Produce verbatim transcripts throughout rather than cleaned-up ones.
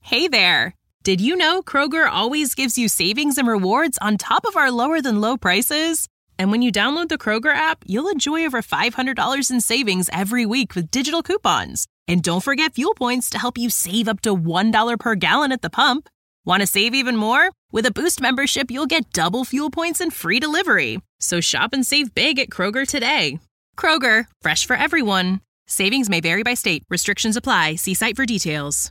Hey there! Did you know Kroger always gives you savings and rewards on top of our lower-than-low prices? And when you download the Kroger app, you'll enjoy over five hundred dollars in savings every week with digital coupons. And don't forget fuel points to help you save up to one dollar per gallon at the pump. Want to save even more? With a Boost membership, you'll get double fuel points and free delivery. So shop and save big at Kroger today. Kroger, fresh for everyone. Savings may vary by state. Restrictions apply. See site for details.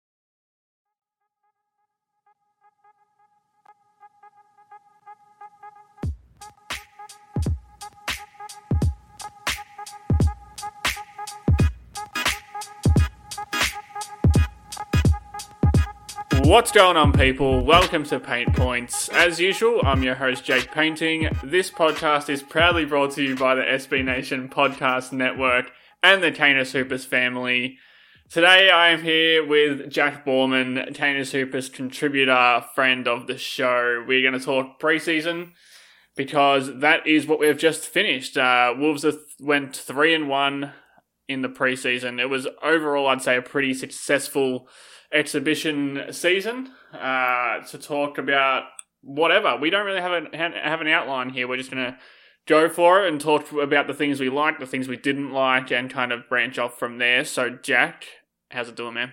What's going on, people? Welcome to Paint Points. As usual, I'm your host, Jake Painting. This podcast is proudly brought to you by the S B Nation Podcast Network and the Tainus Hoopus family. Today, I am here with Jack Borman, Tainus Hoopus contributor, friend of the show. We're going to talk preseason because that is what we've just finished. Uh, Wolves went three and one in the preseason. It was overall, I'd say, a pretty successful exhibition season. Uh, to talk about whatever. We don't really have an have an outline here. We're just gonna go for it and talk about the things we liked, the things we didn't like, and kind of branch off from there. So, Jack, how's it doing, man?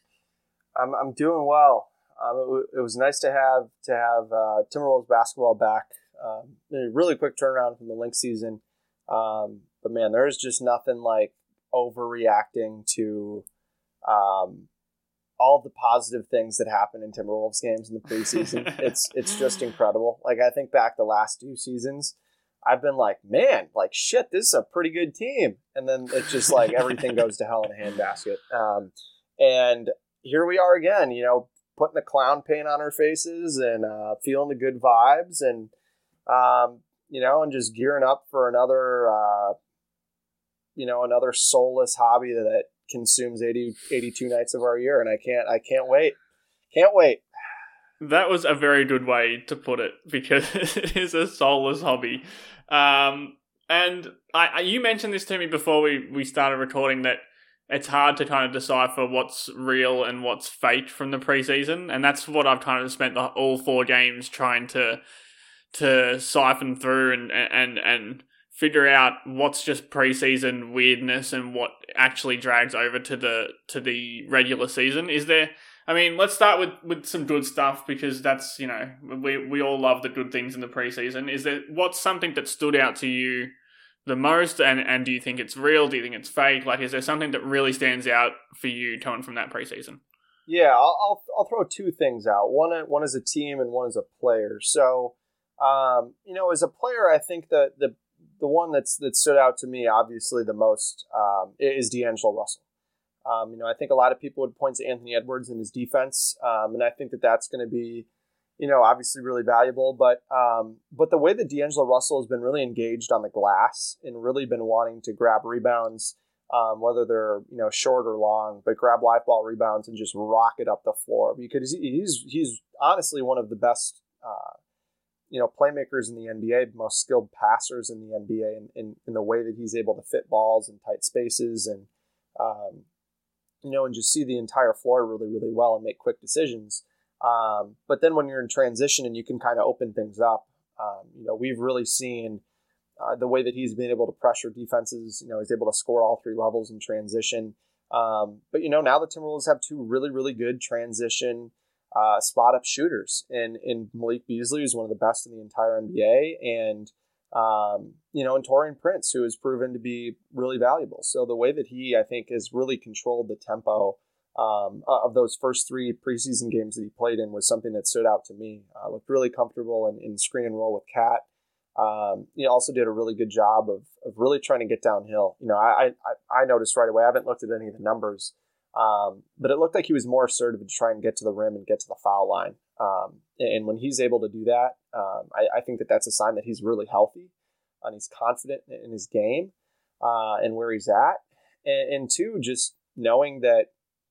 I'm I'm doing well. Um, it, w- it was nice to have to have uh, Timberwolves basketball back. Um, a really quick turnaround from the Lynx season. Um, but man, there's just nothing like overreacting to Um, all the positive things that happen in Timberwolves games in the preseason. it's it's just incredible. Like, I think back the last two seasons, I've been like, man, like, shit, this is a pretty good team. And then it's just like everything goes to hell in a handbasket. Um, and here we are again, you know, putting the clown paint on our faces and uh, feeling the good vibes and, um, you know, and just gearing up for another, uh, you know, another soulless hobby that consumes eighty, eighty-two nights of our year, and I can't I can't wait. Can't wait. That was a very good way to put it, because it is a soulless hobby. Um, and I, I you mentioned this to me before we, we started recording, that it's hard to kind of decipher what's real and what's fake from the preseason, and that's what I've kind of spent the, all four games trying to to siphon through and and and figure out what's just preseason weirdness and what actually drags over to the to the regular season. Is there, I mean, let's start with, with some good stuff, because that's, you know, we we all love the good things in the preseason. Is there, what's something that stood out to you the most, and, and do you think it's real? Do you think it's fake? Like, is there something that really stands out for you coming from that preseason? Yeah, I'll I'll, I'll throw two things out. One one is a team and one is a player. So, um, you know, as a player, I think that the The one that's that stood out to me, obviously, the most um, is D'Angelo Russell. Um, you know, I think a lot of people would point to Anthony Edwards and his defense, um, and I think that that's going to be, you know, obviously really valuable. But um, but the way that D'Angelo Russell has been really engaged on the glass and really been wanting to grab rebounds, um, whether they're, you know, short or long, but grab live ball rebounds and just rocket up the floor, because he's he's honestly one of the best Uh, you know, playmakers in the N B A, most skilled passers in the N B A, in, in, in the way that he's able to fit balls in tight spaces and, um, you know, and just see the entire floor really, really well and make quick decisions. Um, but then when you're in transition and you can kind of open things up, um, you know, we've really seen uh, the way that he's been able to pressure defenses. You know, he's able to score all three levels in transition. Um, but, you know, now the Timberwolves have two really, really good transition Uh, spot-up shooters, and, and Malik Beasley is one of the best in the entire N B A, and um, you know, and Taurean Prince, who has proven to be really valuable. So the way that he, I think, has really controlled the tempo um, of those first three preseason games that he played in was something that stood out to me. Uh, looked really comfortable in, in screen and roll with Cat. Um, he also did a really good job of of really trying to get downhill. You know, I I, I noticed right away. I haven't looked at any of the numbers. Um, but it looked like he was more assertive to try and get to the rim and get to the foul line. Um, and when he's able to do that, um, I, I think that that's a sign that he's really healthy and he's confident in his game uh, and where he's at. And, and two, just knowing that,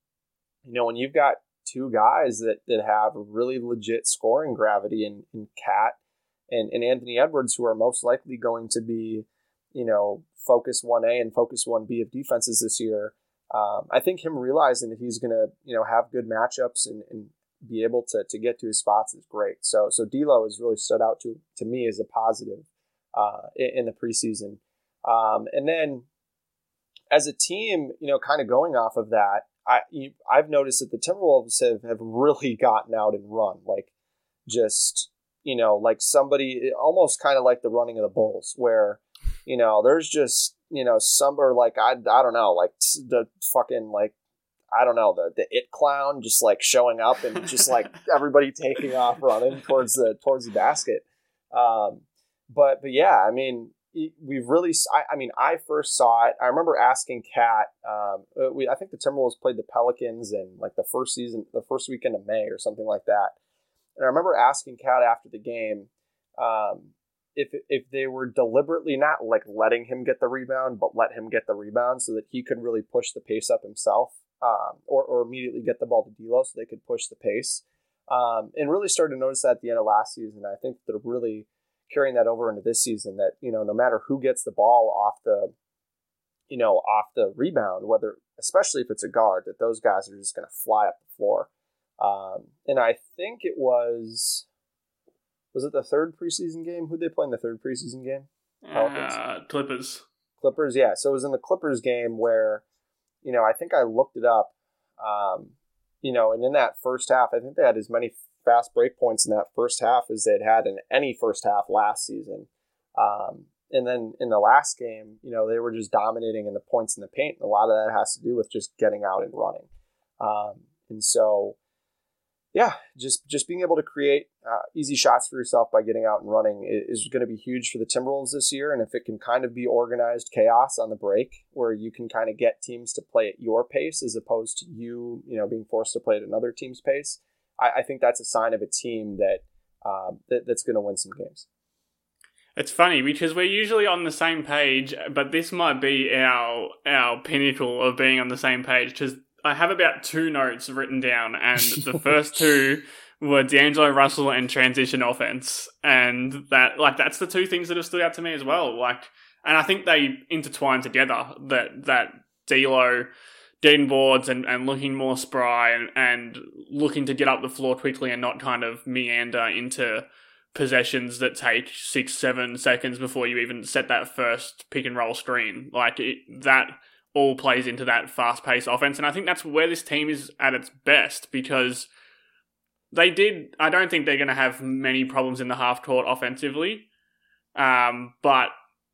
you know, when you've got two guys that, that have really legit scoring gravity in, in Cat and, and Anthony Edwards, who are most likely going to be, you know, focus one A and focus one B of defenses this year, um, I think him realizing that he's going to, you know, have good matchups and, and be able to to get to his spots is great. So so D'Lo has really stood out to to me as a positive uh, in, in the preseason. Um, and then as a team, you know, kind of going off of that, I you, I've noticed that the Timberwolves have have really gotten out and run, like just, you know, like somebody almost kind of like the running of the Bulls, where, you know, there's just, you know, some are like I I don't know, like the fucking like. I don't know, the the it clown just like showing up and just like everybody taking off running towards the towards the basket. Um, but but yeah, I mean, we've really. I, I mean, I first saw it. I remember asking Kat. Um, we I think the Timberwolves played the Pelicans in like the first season, the first weekend of May or something like that. And I remember asking Kat after the game um, if if they were deliberately not like letting him get the rebound, but let him get the rebound so that he could really push the pace up himself. Um, or, or immediately get the ball to D'Lo so they could push the pace. Um, and really started to notice that at the end of last season. I think they're really carrying that over into this season, that, you know, no matter who gets the ball off the, you know, off the rebound, whether, especially if it's a guard, that those guys are just going to fly up the floor. Um, and I think it was, was it the third preseason game? Who'd they play in the third preseason game? Uh, Clippers. Clippers, yeah. So it was in the Clippers game where, you know, I think I looked it up, um, you know, and in that first half, I think they had as many fast break points in that first half as they'd had in any first half last season. Um, and then in the last game, you know, they were just dominating in the points in the paint. And a lot of that has to do with just getting out and running. Um, and so, yeah, just just being able to create uh, easy shots for yourself by getting out and running is, is going to be huge for the Timberwolves this year. And if it can kind of be organized chaos on the break, where you can kind of get teams to play at your pace as opposed to you, you know, being forced to play at another team's pace, I, I think that's a sign of a team that, um, that that's going to win some games. It's funny because we're usually on the same page, but this might be our our pinnacle of being on the same page, because I have about two notes written down, and the first two were D'Angelo Russell and transition offense. And that, like, that's the two things that have stood out to me as well. Like, and I think they intertwine together, that, that D'Lo getting boards and, and looking more spry and, and looking to get up the floor quickly and not kind of meander into possessions that take six, seven seconds before you even set that first pick and roll screen. Like, it, that all plays into that fast-paced offense. And I think that's where this team is at its best, because they did... I don't think they're going to have many problems in the half-court offensively, um, but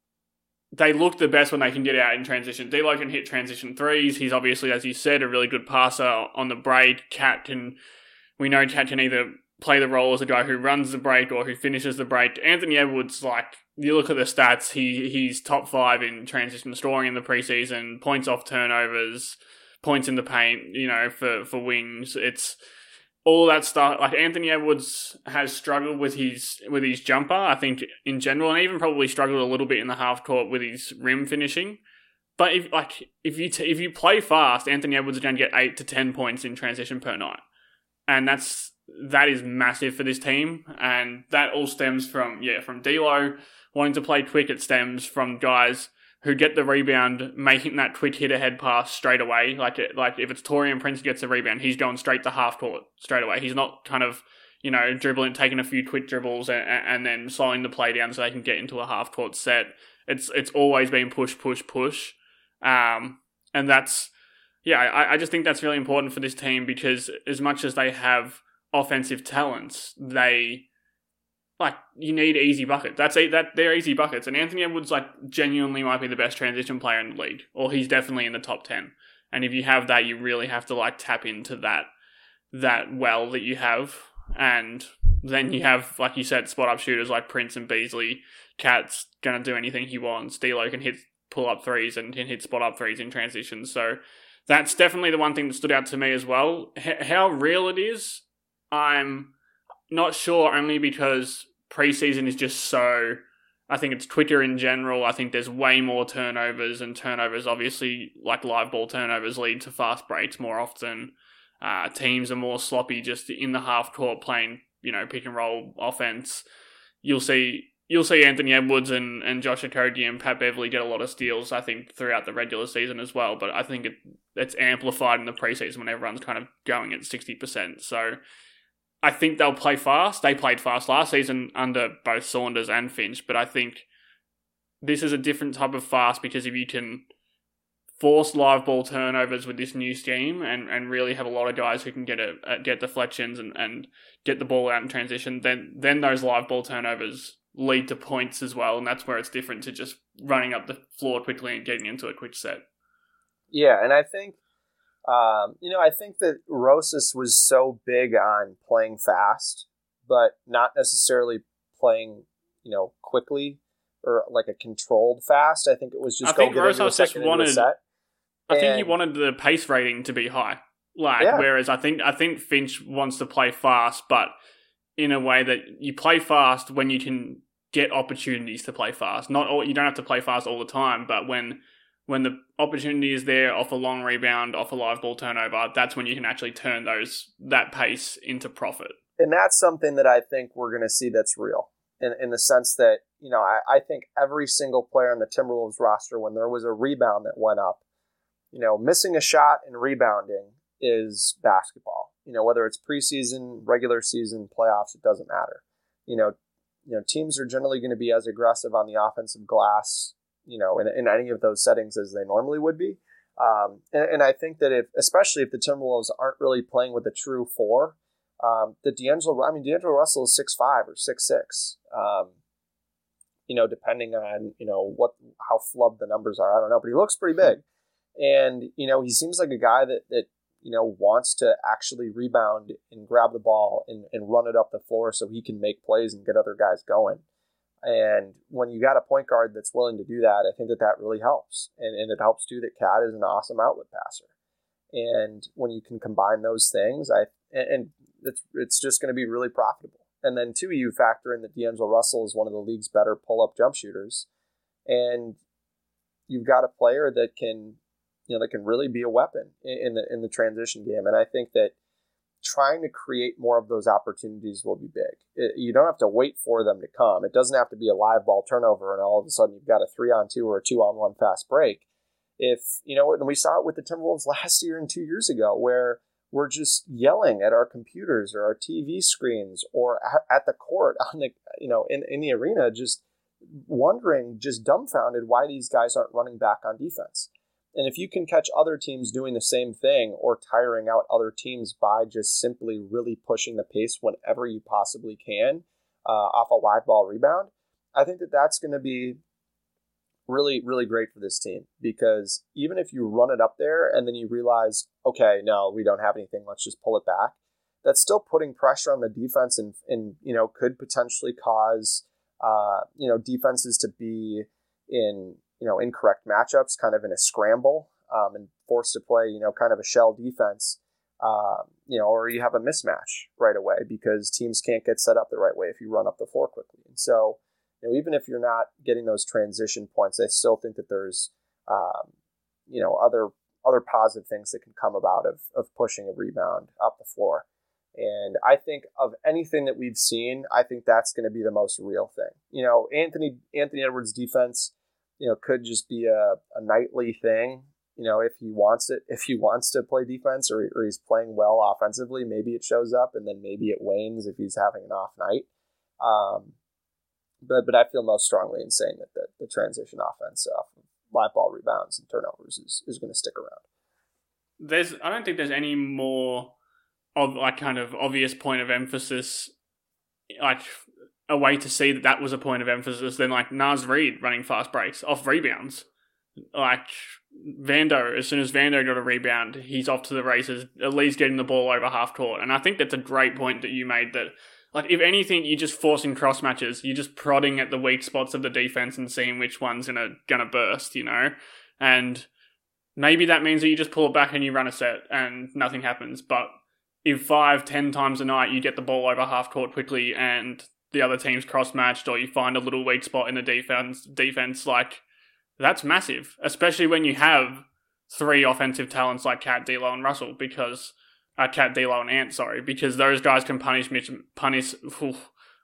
they look the best when they can get out in transition. D'Lo can hit transition threes. He's obviously, as you said, a really good passer on the break. Cat can... We know Cat can either play the role as a guy who runs the break or who finishes the break. Anthony Edwards, like... You look at the stats, he he's top five in transition scoring in the preseason, points off turnovers, points in the paint, you know, for, for wings. It's all that stuff. Like, Anthony Edwards has struggled with his with his jumper, I think, in general, and even probably struggled a little bit in the half court with his rim finishing. But if like if you t- if you play fast, Anthony Edwards is going to get eight to ten points in transition per night, and that's that is massive for this team, and that all stems from yeah from D'Lo wanting to play quick. It stems from guys who get the rebound, making that quick hit-ahead pass straight away. Like, it, like if it's Taurean Prince who gets the rebound, he's going straight to half-court straight away. He's not kind of, you know, dribbling, taking a few quick dribbles and, and then slowing the play down so they can get into a half-court set. It's it's always been push, push, push. Um, and that's, yeah, I, I just think that's really important for this team, because as much as they have offensive talents, they... Like, you need easy buckets. That's a, that they're easy buckets. And Anthony Edwards, like, genuinely might be the best transition player in the league. Or he's definitely in the top ten. And if you have that, you really have to, like, tap into that that well that you have. And then you have, like you said, spot-up shooters like Prince and Beasley. Cat's going to do anything he wants. D'Lo can hit pull-up threes and can hit spot-up threes in transition. So that's definitely the one thing that stood out to me as well. H- how real it is, I'm not sure, only because preseason is just so... I think it's quicker in general. I think there's way more turnovers, and turnovers, obviously, like live ball turnovers, lead to fast breaks more often. Uh, teams are more sloppy just in the half court playing, you know, pick and roll offense. You'll see, you'll see Anthony Edwards and, and Josh Okogie and Pat Beverley get a lot of steals, I think, throughout the regular season as well. But I think it, it's amplified in the preseason when everyone's kind of going at sixty percent. So I think they'll play fast. They played fast last season under both Saunders and Finch. But I think this is a different type of fast because if you can force live ball turnovers with this new scheme and, and really have a lot of guys who can get a, get deflections and, and get the ball out in transition, then then those live ball turnovers lead to points as well, and that's where it's different to just running up the floor quickly and getting into a quick set. Yeah, and I think, um, you know, I think that Rosas was so big on playing fast, but not necessarily playing, you know, quickly or like a controlled fast. I think it was just I think Rosas just wanted. Set. I And, think he wanted the pace rating to be high, like Yeah. whereas I think I think Finch wants to play fast, but in a way that you play fast when you can get opportunities to play fast. Not all, you don't have to play fast all the time, but when when the opportunity is there off a long rebound, off a live ball turnover, that's when you can actually turn those that pace into profit. And that's something that I think we're going to see that's real in, in the sense that, you know, I, I think every single player on the Timberwolves roster, when there was a rebound that went up, you know, missing a shot and rebounding is basketball. You know, whether it's preseason, regular season, playoffs, it doesn't matter. You know, you know, teams are generally going to be as aggressive on the offensive glass, you know, in, in any of those settings as they normally would be. Um, and, and I think that if, especially if the Timberwolves aren't really playing with a true four, um, that D'Angelo, I mean, D'Angelo Russell is six five or six six. Um, you know, depending on, you know, what, how flubbed the numbers are, I don't know, but he looks pretty big. And, you know, he seems like a guy that, that, you know, wants to actually rebound and grab the ball and, and run it up the floor so he can make plays and get other guys going. And when you got a point guard that's willing to do that, I think that that really helps. And, and it helps too that Cat is an awesome outlet passer. And when you can combine those things, I and, and it's it's just going to be really profitable. And then too, you factor in that D'Angelo Russell is one of the league's better pull-up jump shooters. And you've got a player that can, you know, that can really be a weapon in the in the transition game. And I think that trying to create more of those opportunities will be big. It, you don't have to wait for them to come. It doesn't have to be a live ball turnover and all of a sudden you've got a three on two or a two on one fast break. If, you know, and we saw it with the Timberwolves last year and two years ago where we're just yelling at our computers or our T V screens or at the court on the, you know, in, in the arena, just wondering, just dumbfounded why these guys aren't running back on defense. And if you can catch other teams doing the same thing or tiring out other teams by just simply really pushing the pace whenever you possibly can uh, off a live ball rebound, I think that that's going to be really, really great for this team. Because even if you run it up there and then you realize, okay, no, we don't have anything, let's just pull it back, that's still putting pressure on the defense and, and you know, could potentially cause, uh, you know, defenses to be in, you know, incorrect matchups, kind of in a scramble, um, and forced to play, you know, kind of a shell defense, uh, you know, or you have a mismatch right away because teams can't get set up the right way if you run up the floor quickly. And so, you know, even if you're not getting those transition points, I still think that there's, um, you know, other other positive things that can come about of of pushing a rebound up the floor. And I think of anything that we've seen, I think that's going to be the most real thing. You know, Anthony Anthony Edwards' defense, you know, could just be a, a nightly thing. You know, if he wants it, if he wants to play defense or, or he's playing well offensively, maybe it shows up and then maybe it wanes if he's having an off night. Um, but but I feel most strongly in saying that the, the transition offense off of live ball rebounds and turnovers is, is going to stick around. There's, I don't think there's any more of like kind of obvious point of emphasis, like a way to see that that was a point of emphasis than like Naz Reid running fast breaks off rebounds. Like Vando, as soon as Vando got a rebound, he's off to the races, at least getting the ball over half court. And I think that's a great point that you made that, like, if anything, you're just forcing cross matches. You're just prodding at the weak spots of the defense and seeing which one's gonna gonna burst, you know? And maybe that means that you just pull it back and you run a set and nothing happens. But if five, ten times a night you get the ball over half court quickly and the other team's cross-matched or you find a little weak spot in the defense, defense, like, that's massive. Especially when you have three offensive talents like Cat, D'Lo, and Russell, because... Uh, Cat, D'Lo, and Ant, sorry, because those guys can punish, punish oof,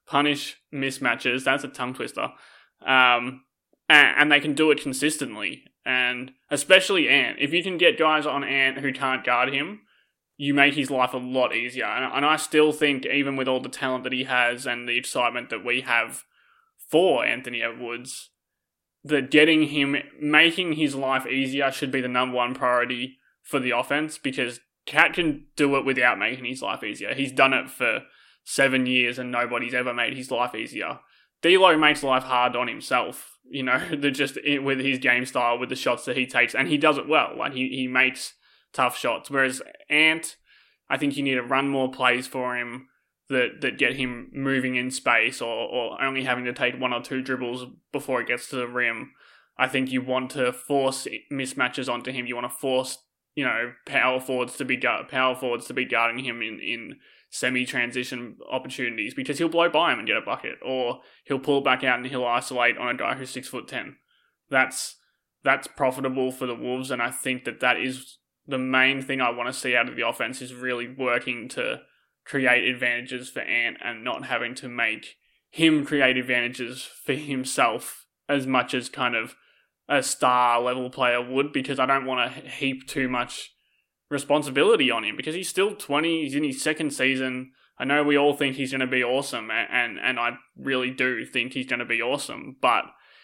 punish mismatches. That's a tongue twister. Um, and, and they can do it consistently. And especially Ant. If you can get guys on Ant who can't guard him, you make his life a lot easier. And, and I still think, even with all the talent that he has and the excitement that we have for Anthony Edwards, that getting him, making his life easier should be the number one priority for the offense, because Cat can do it without making his life easier. He's done it for seven years and nobody's ever made his life easier. D'Lo makes life hard on himself, you know, the just with his game style, with the shots that he takes, and he does it well. Like he, he makes tough shots. Whereas Ant, I think you need to run more plays for him that, that get him moving in space, or, or only having to take one or two dribbles before it gets to the rim. I think you want to force mismatches onto him. You want to force, you know, power forwards to be power forwards to be guarding him in, in semi-transition opportunities, because he'll blow by him and get a bucket, or he'll pull back out and he'll isolate on a guy who's six foot ten. That's that's profitable for the Wolves, and I think that that is the main thing I want to see out of the offense, is really working to create advantages for Ant and not having to make him create advantages for himself as much as kind of a star level player would, because I don't want to heap too much responsibility on him, because he's still twenty, he's in his second season. I know we all think he's going to be awesome, and, and, and I really do think he's going to be awesome, but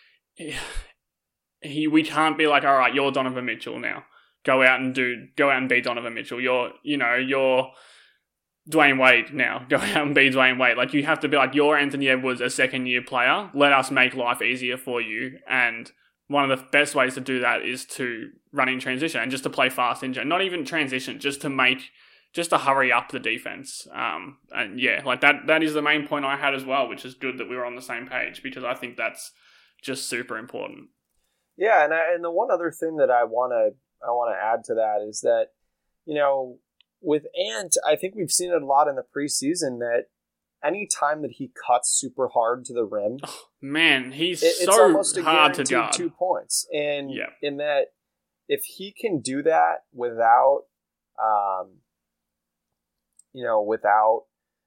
he we can't be like, all right, you're Donovan Mitchell now. Go out and do, go out and be Donovan Mitchell. You're, you know, you're Dwayne Wade now. Go out and be Dwayne Wade. Like, you have to be like, you're Anthony Edwards, a second year player. Let us make life easier for you. And one of the best ways to do that is to run in transition and just to play fast in, not even transition, just to make, just to hurry up the defense. Um, and yeah, like that, that is the main point I had as well, which is good that we were on the same page, because I think that's just super important. Yeah. And I, and the one other thing that I want to, I want to add to that is that, you know, with Ant, I think we've seen it a lot in the preseason that any time that he cuts super hard to the rim, oh, man, he's it, so it's almost a hard to guaranteed guard. Two points, and yeah. in that, if he can do that without, um, you know, without,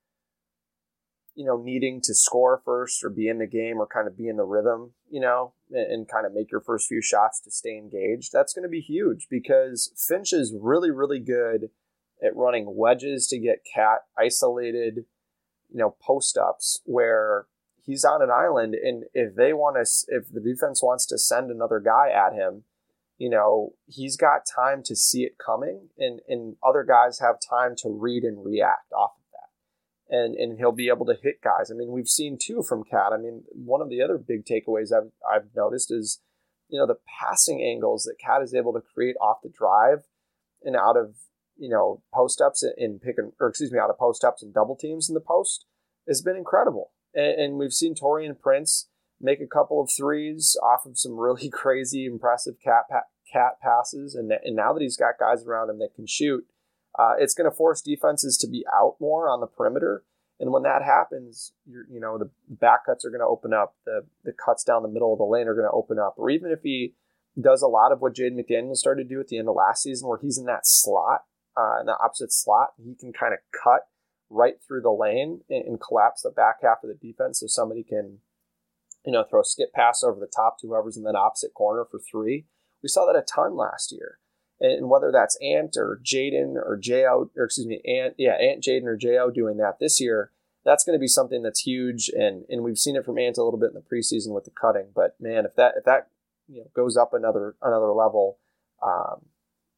you know, needing to score first or be in the game or kind of be in the rhythm, you know, and, and kind of make your first few shots to stay engaged, that's going to be huge, because Finch is really, really good at running wedges to get Cat isolated, you know, post-ups where he's on an island, and if they want to, if the defense wants to send another guy at him, you know, he's got time to see it coming, and, and other guys have time to read and react off of that. And and he'll be able to hit guys. I mean, we've seen too from Cat. I mean, one of the other big takeaways I've I've noticed is, you know, the passing angles that Cat is able to create off the drive and out of, you know, post-ups and pick and, or excuse me, out of post-ups and double teams in the post has been incredible. And, and we've seen Taurean Prince make a couple of threes off of some really crazy, impressive cat pa- cat passes. And, and now that he's got guys around him that can shoot, uh, it's going to force defenses to be out more on the perimeter. And when that happens, you're, you know, the back cuts are going to open up. The, the cuts down the middle of the lane are going to open up. Or even if he does a lot of what Jaden McDaniels started to do at the end of last season, where he's in that slot, Uh, in the opposite slot, he can kind of cut right through the lane and, and collapse the back half of the defense, so somebody can, you know, throw a skip pass over the top to whoever's in that opposite corner for three. We saw that a ton last year. And, and whether that's Ant or Jaden or J O, or excuse me, Ant, yeah, Ant, Jaden, or J O doing that this year, that's going to be something that's huge. And and we've seen it from Ant a little bit in the preseason with the cutting. But man, if that if that you know goes up another another level, um,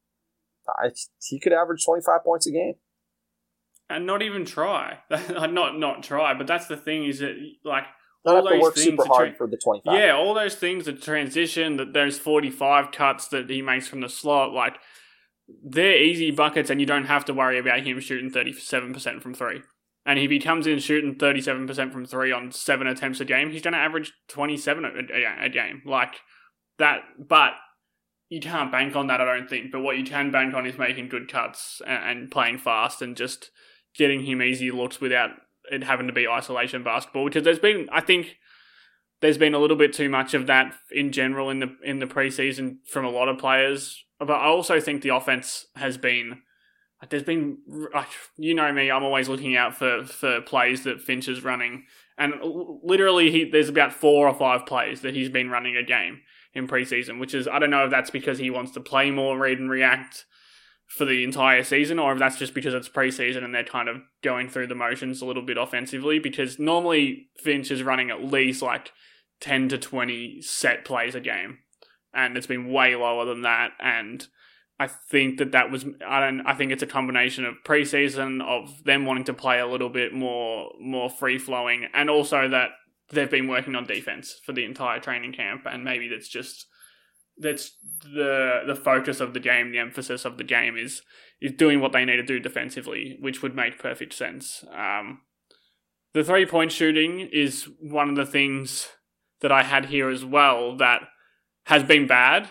I, he could average twenty-five points a game. And not even try. not not try, but that's the thing, is that, like, Not all have those to work things super tra- hard for the twenty-five. Yeah, all those things, the transition, that those forty-five cuts that he makes from the slot, like, they're easy buckets, and you don't have to worry about him shooting thirty-seven percent from three. And if he comes in shooting thirty-seven percent from three on seven attempts a game, he's going to average twenty-seven a, a, a game. Like, that, but you can't bank on that, I don't think. But what you can bank on is making good cuts and, and playing fast and just getting him easy looks without it having to be isolation basketball. Because there's been, I think, there's been a little bit too much of that in general in the in the preseason from a lot of players. But I also think the offense has been There's been, you know me, I'm always looking out for, for plays that Finch is running. And literally, he, there's about four or five plays that he's been running a game in preseason, which is, I don't know if that's because he wants to play more read and react for the entire season, or if that's just because it's preseason and they're kind of going through the motions a little bit offensively, because normally Finch is running at least like ten to twenty set plays a game, and it's been way lower than that. And I think that that was, I don't, I think it's a combination of preseason, of them wanting to play a little bit more, more free flowing, and also that they've been working on defense for the entire training camp, and maybe that's just, that's the the focus of the game, the emphasis of the game is is doing what they need to do defensively, which would make perfect sense. Um, the three point shooting is one of the things that I had here as well that has been bad.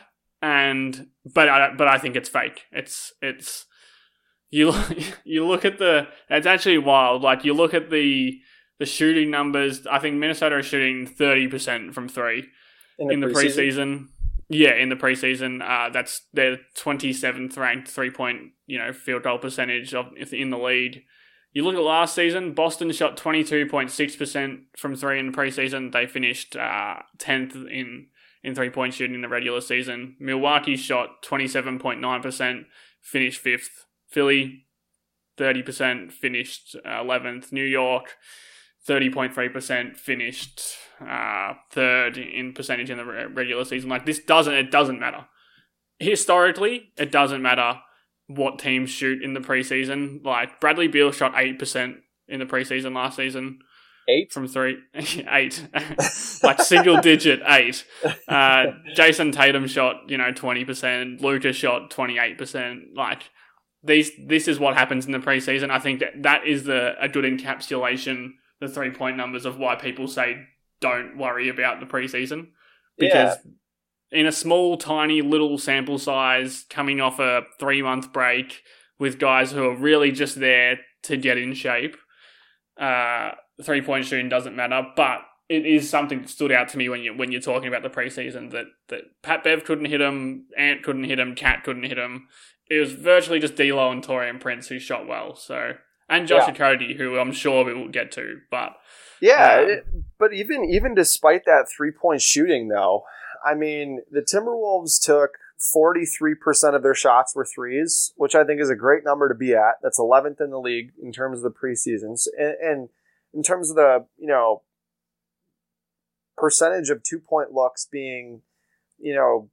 And but I but I think it's fake. It's it's you you look at the it's actually wild. Like you look at the the shooting numbers. I think Minnesota is shooting thirty percent from three in the, in the preseason. preseason. Yeah, in the preseason, uh, that's their twenty-seventh ranked three point you know field goal percentage of in the league. You look at last season, Boston shot twenty-two point six percent from three in the preseason. They finished uh, tenth in. in three-point shooting in the regular season. Milwaukee shot twenty-seven point nine percent, finished fifth. Philly, thirty percent, finished uh, eleventh. New York, thirty point three percent, finished uh, third in percentage in the re- regular season. Like, this doesn't, it doesn't matter. Historically, it doesn't matter what teams shoot in the preseason. Like, Bradley Beal shot eight percent in the preseason last season. Eight? From three. eight. Like single digit eight. Uh, Jason Tatum shot, you know, twenty percent. Luka shot twenty-eight percent. Like, these, this is what happens in the preseason. I think that, that is the a good encapsulation, the three-point numbers of why people say don't worry about the preseason. Because yeah. in a small, tiny, little sample size, coming off a three-month break with guys who are really just there to get in shape, uh... three-point shooting doesn't matter, but it is something that stood out to me when you when you're talking about the preseason that that Pat Bev couldn't hit him, Ant couldn't hit him, Cat couldn't hit him. It was virtually just D'Lo and Taurean Prince who shot well. So and Josh yeah. Okogie, who I'm sure we will get to, but yeah, um, it, but even even despite that three-point shooting, though, I mean, the Timberwolves took forty-three percent of their shots were threes, which I think is a great number to be at. That's eleventh in the league in terms of the preseasons, and. and in terms of the, you know, percentage of two-point looks being, you know,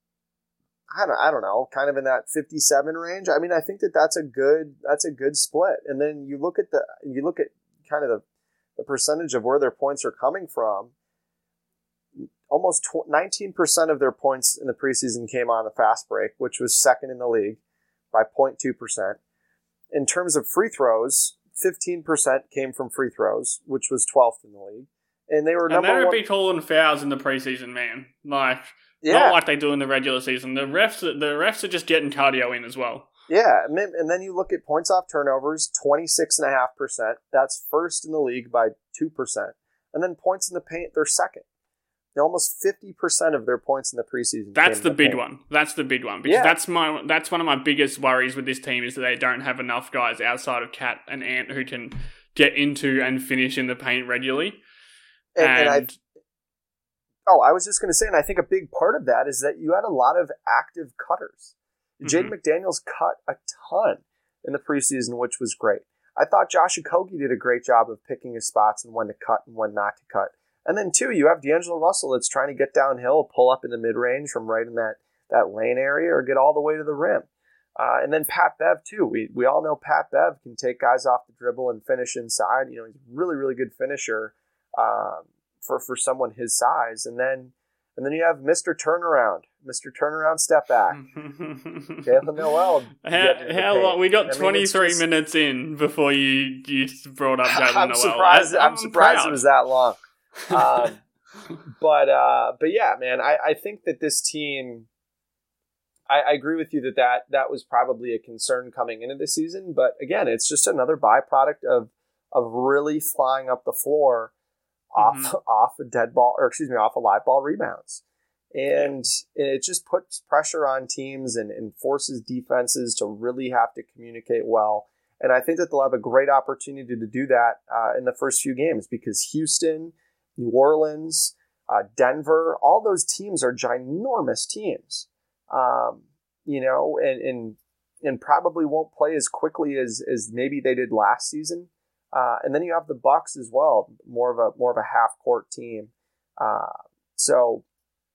I don't, I don't know, kind of in that fifty-seven range. I mean, I think that that's a good, that's a good split. And then you look at the, you look at kind of the, the percentage of where their points are coming from. Almost nineteen percent of their points in the preseason came on the fast break, which was second in the league by zero point two percent. In terms of free throws, fifteen percent came from free throws, which was twelfth in the league. And they were and number one. And they would be calling fouls in the preseason, man. Like, yeah. Not like they do in the regular season. The refs, the refs are just getting cardio in as well. Yeah, and then you look at points off turnovers, twenty-six point five percent. That's first in the league by two percent. And then points in the paint, they're second. Almost fifty percent of their points in the preseason. That's the big paint. one. That's the big one. Because yeah. that's my that's one of my biggest worries with this team is that they don't have enough guys outside of Cat and Ant who can get into and finish in the paint regularly. And, and, and I, oh, I was just going to say, and I think a big part of that is that you had a lot of active cutters. Jaden mm-hmm. McDaniels cut a ton in the preseason, which was great. I thought Josh Okogie did a great job of picking his spots and when to cut and when not to cut. And then, too, you have D'Angelo Russell that's trying to get downhill, pull up in the mid-range from right in that, that lane area or get all the way to the rim. Uh, and then Pat Bev, too. We we all know Pat Bev can take guys off the dribble and finish inside. You know, he's a really, really good finisher um, for, for someone his size. And then and then you have Mister Turnaround, Mister Turnaround Step Back. Jalen Noel. How, how long? We got I mean, twenty-three just, minutes in before you, you brought up Jalen I'm Noel. Surprised, I'm, I'm surprised proud. it was that long. um, but uh, but yeah, man, I, I think that this team, I, I agree with you that, that that was probably a concern coming into the season. But again, it's just another byproduct of of really flying up the floor off mm-hmm. off a dead ball or excuse me off a live ball rebounds. And it just puts pressure on teams and, and forces defenses to really have to communicate well. And I think that they'll have a great opportunity to do that uh, in the first few games, because Houston, New Orleans, uh, Denver, all those teams are ginormous teams, um, you know, and, and and probably won't play as quickly as as maybe they did last season. Uh, and then you have the Bucks as well, more of a more of a half court team. Uh, so.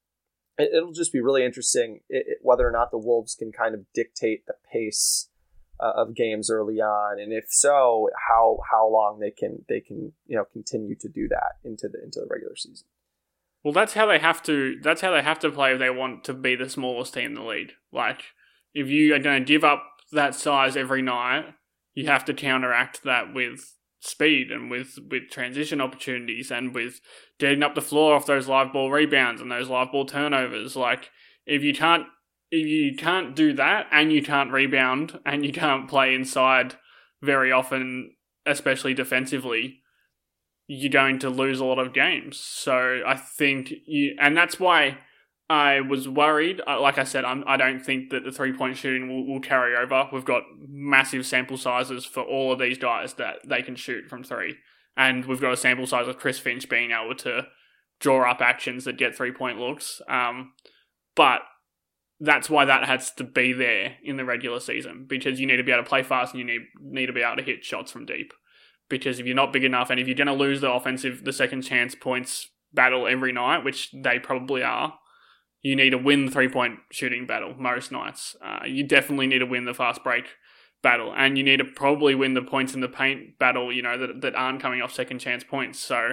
It'll just be really interesting whether or not the Wolves can kind of dictate the pace uh, of games early on, and if so, how how long they can they can you know continue to do that into the into the regular season. Well, that's how they have to. That's how they have to play if they want to be the smallest team in the league. Like, if you are going to give up that size every night, you have to counteract that with speed and with, with transition opportunities and with getting up the floor off those live ball rebounds and those live ball turnovers. Like, if you can't if you can't do that and you can't rebound and you can't play inside very often, especially defensively, you're going to lose a lot of games. So I think you, and that's why I was worried. Like I said, I'm, I don't think that the three-point shooting will, will carry over. We've got massive sample sizes for all of these guys that they can shoot from three. And we've got a sample size of Chris Finch being able to draw up actions that get three-point looks. Um, but that's why that has to be there in the regular season, because you need to be able to play fast and you need, need to be able to hit shots from deep. Because if you're not big enough and if you're going to lose the offensive, the second chance points battle every night, which they probably are, you need to win the three-point shooting battle most nights. Uh, you definitely need to win the fast break battle, and you need to probably win the points in the paint battle, you know, that that aren't coming off second chance points. So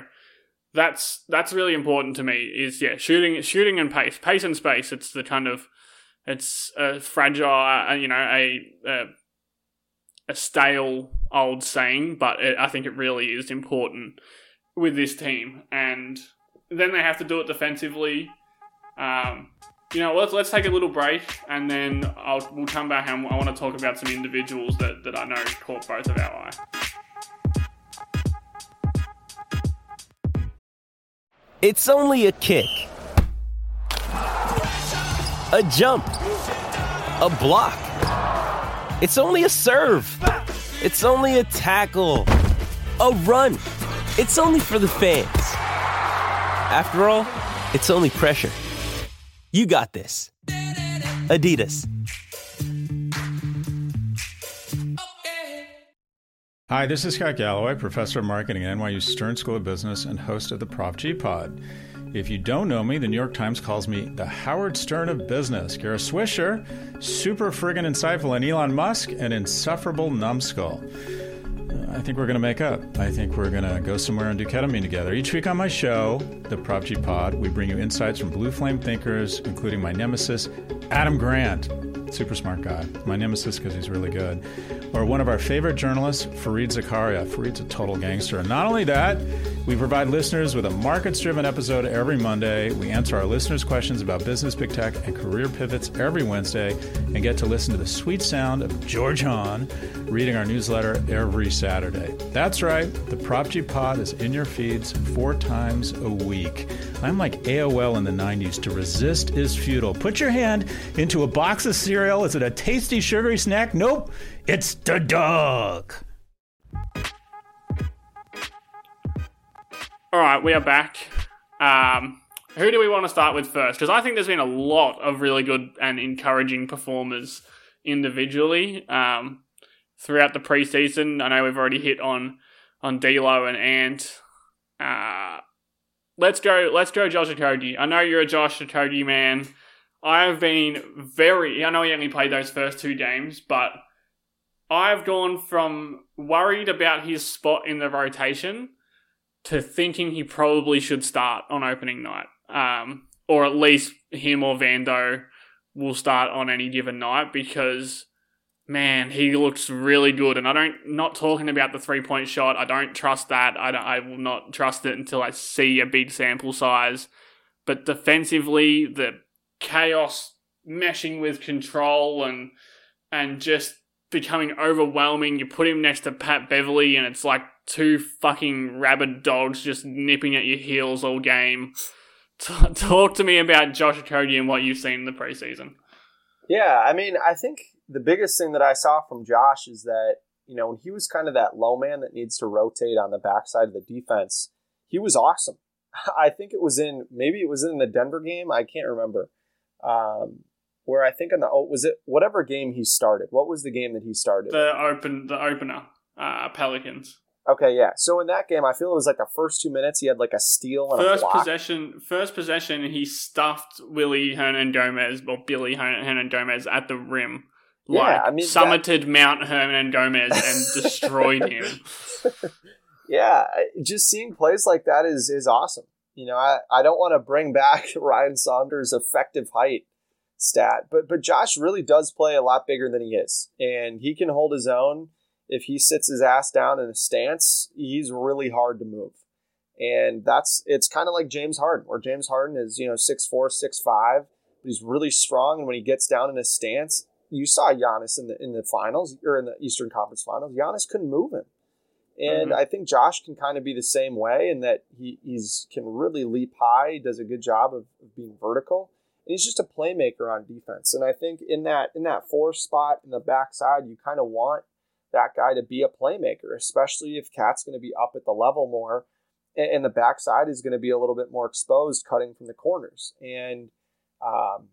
that's that's really important to me, is, yeah, shooting shooting and pace. Pace and space, it's the kind of, it's a fragile, uh, you know, a, a, a stale old saying, but it, I think it really is important with this team. And then they have to do it defensively. Um, you know, let's let's take a little break, and then I'll we'll come back and I want to talk about some individuals that, that I know caught both of our eye. It's only a kick, a jump, a block. It's only a serve. It's only a tackle, a run. It's only for the fans. After all, it's only pressure. You got this. Adidas. Hi, this is Scott Galloway, professor of marketing at N Y U Stern School of Business and host of the Prof G Pod. If you don't know me, the New York Times calls me the Howard Stern of business. Kara Swisher, super friggin' insightful, and Elon Musk, an insufferable numbskull. I think we're going to make up. I think we're going to go somewhere and do ketamine together. Each week on my show, the Prop G Pod, we bring you insights from blue flame thinkers, including my nemesis, Adam Grant. Super smart guy. My nemesis because he's really good. Or one of our favorite journalists, Fareed Zakaria. Fareed's a total gangster. And not only that, we provide listeners with a markets-driven episode every Monday. We answer our listeners' questions about business, big tech, and career pivots every Wednesday, and get to listen to the sweet sound of George Hahn reading our newsletter every Saturday. That's right. The Prop G Pod is in your feeds four times a week. I'm like A O L in the nineties. To resist is futile. Put your hand into a box of cereal. Is it a tasty, sugary snack? Nope. It's the dog. All right, we are back. Um, who do we want to start with first? Because I think there's been a lot of really good and encouraging performers individually um, throughout the preseason. I know we've already hit on on D'Lo and Ant. Uh, let's go. Let's go, Josh Okogie. I know you're a Josh Okogie man. I've been very. I know he only played those first two games, but I've gone from worried about his spot in the rotation to thinking he probably should start on opening night. Um, or at least him or Vando will start on any given night, because, man, he looks really good. And I don't, not talking about the three-point shot, I don't trust that. I, don't, I will not trust it until I see a big sample size. But defensively, the chaos meshing with control and and just becoming overwhelming. You put him next to Pat Beverly and it's like two fucking rabid dogs just nipping at your heels all game. T- talk to me about Josh Okogie and what you've seen in the preseason. Yeah, I mean, I think the biggest thing that I saw from Josh is that, you know, when he was kind of that low man that needs to rotate on the backside of the defense, he was awesome. I think it was in, maybe it was in the Denver game. I can't remember. Um, where I think in the, oh, was it whatever game he started? What was the game that he started? The open, the opener, uh, Pelicans. Okay, yeah. So in that game, I feel it was like the first two minutes, he had like a steal and first a block. possession. First possession, he stuffed Willie Hernan Gomez or Billy Hernan Gomez at the rim. Yeah, like, I mean, summited that... Mount Hernan Gomez and destroyed him. Yeah, just seeing plays like that is is awesome. You know, I, I don't want to bring back Ryan Saunders' effective height stat, but but Josh really does play a lot bigger than he is, and he can hold his own. If he sits his ass down in a stance, he's really hard to move. And that's it's kind of like James Harden, where James Harden is, you know, six four, six five, but he's really strong, and when he gets down in a stance, you saw Giannis in the in the finals or in the Eastern Conference Finals, Giannis couldn't move him. And mm-hmm. I think Josh can kind of be the same way in that he he's can really leap high, he does a good job of, of being vertical, and he's just a playmaker on defense. And I think in that in that four spot in the backside, you kind of want that guy to be a playmaker, especially if Cat's going to be up at the level more, and, and the backside is going to be a little bit more exposed, cutting from the corners. And um,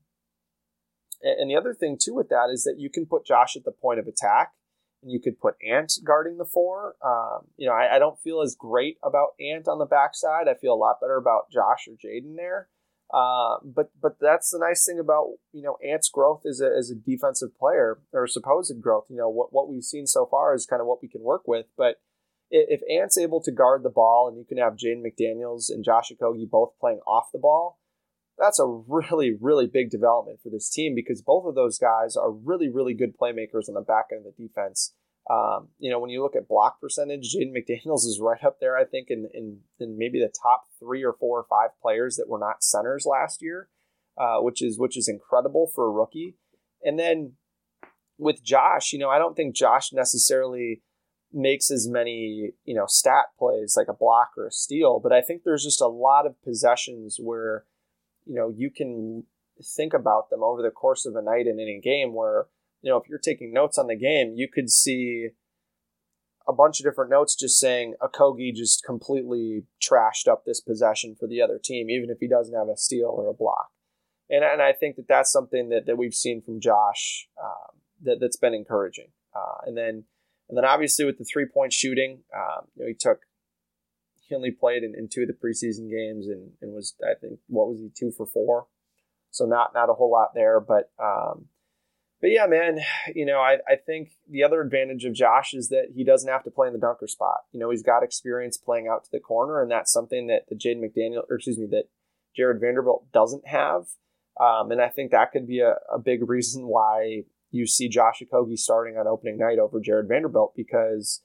and the other thing too with that is that you can put Josh at the point of attack, and you could put Ant guarding the four. Um, you know, I, I don't feel as great about Ant on the backside. I feel a lot better about Josh or Jaden there. Uh, but but that's the nice thing about, you know, Ant's growth as a as a defensive player, or supposed growth. You know, what what we've seen so far is kind of what we can work with. But if Ant's able to guard the ball, and you can have Jaden McDaniels and Josh Okogie both playing off the ball, that's a really, really big development for this team, because both of those guys are really, really good playmakers on the back end of the defense. Um, you know, when you look at block percentage, Jaden McDaniels is right up there, I think, in, in, in maybe the top three or four or five players that were not centers last year, uh, which is which is incredible for a rookie. And then with Josh, you know, I don't think Josh necessarily makes as many, you know, stat plays like a block or a steal, but I think there's just a lot of possessions where, you know, you can think about them over the course of a night in any game where, you know, if you're taking notes on the game, you could see a bunch of different notes just saying Okogie just completely trashed up this possession for the other team, even if he doesn't have a steal or a block. And and I think that that's something that, that we've seen from Josh um, that, that's been encouraging. Uh, and then and then obviously with the three-point shooting, um, you know, he took he only played in, in two of the preseason games and, and was, I think, what was he, two for four? So not not a whole lot there, but um, But yeah, man, you know, I, I think the other advantage of Josh is that he doesn't have to play in the dunker spot. You know, he's got experience playing out to the corner, and that's something that the Jaden McDaniel, or excuse me, that Jared Vanderbilt doesn't have. Um, and I think that could be a, a big reason why you see Josh Okogie starting on opening night over Jared Vanderbilt, because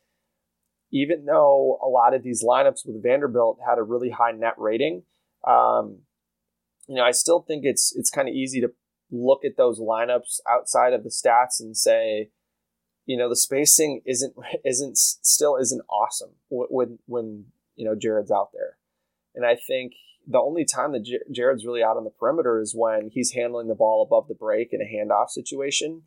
even though a lot of these lineups with Vanderbilt had a really high net rating, um, you know, I still think it's it's kind of easy to look at those lineups outside of the stats and say, you know, the spacing isn't isn't still isn't awesome when when you know Jared's out there. And I think the only time that Jared's really out on the perimeter is when he's handling the ball above the break in a handoff situation.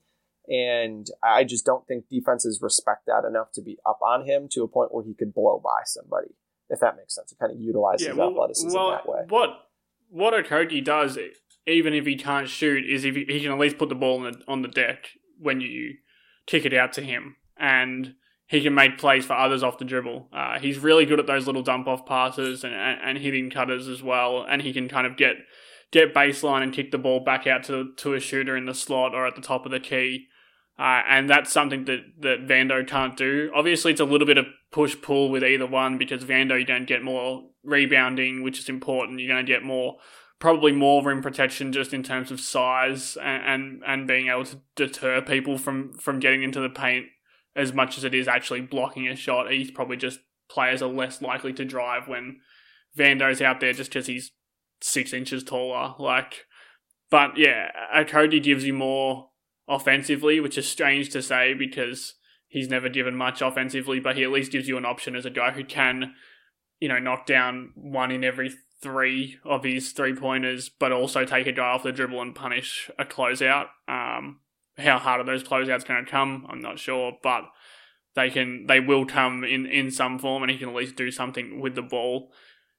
And I just don't think defenses respect that enough to be up on him to a point where he could blow by somebody, if that makes sense. It kind of utilizes yeah, well, athleticism well, that way. What what Okogie does, even if he can't shoot, is if he, he can at least put the ball on the, on the deck when you kick it out to him, and he can make plays for others off the dribble. Uh, he's really good at those little dump-off passes and, and, and hitting cutters as well, and he can kind of get get baseline and kick the ball back out to to a shooter in the slot or at the top of the key. Uh, and that's something that, that Vando can't do. Obviously, it's a little bit of push-pull with either one, because Vando, you're going to get more rebounding, which is important. You're going to get more, probably more rim protection just in terms of size and, and, and being able to deter people from, from getting into the paint as much as it is actually blocking a shot. He's probably just, players are less likely to drive when Vando's out there just because he's six inches taller. Like, but yeah, Okogie gives you more offensively, which is strange to say because he's never given much offensively, but he at least gives you an option as a guy who can, you know, knock down one in every three of his three-pointers, but also take a guy off the dribble and punish a closeout. Um, how hard are those closeouts going to come? I'm not sure, but they can, they will come in, in some form, and he can at least do something with the ball.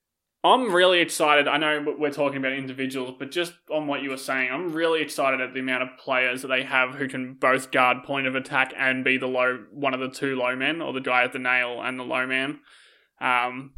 I'm really excited. I know we're talking about individuals, but just on what you were saying, I'm really excited at the amount of players that they have who can both guard point of attack and be the low, one of the two low men, or the guy at the nail and the low man. Um,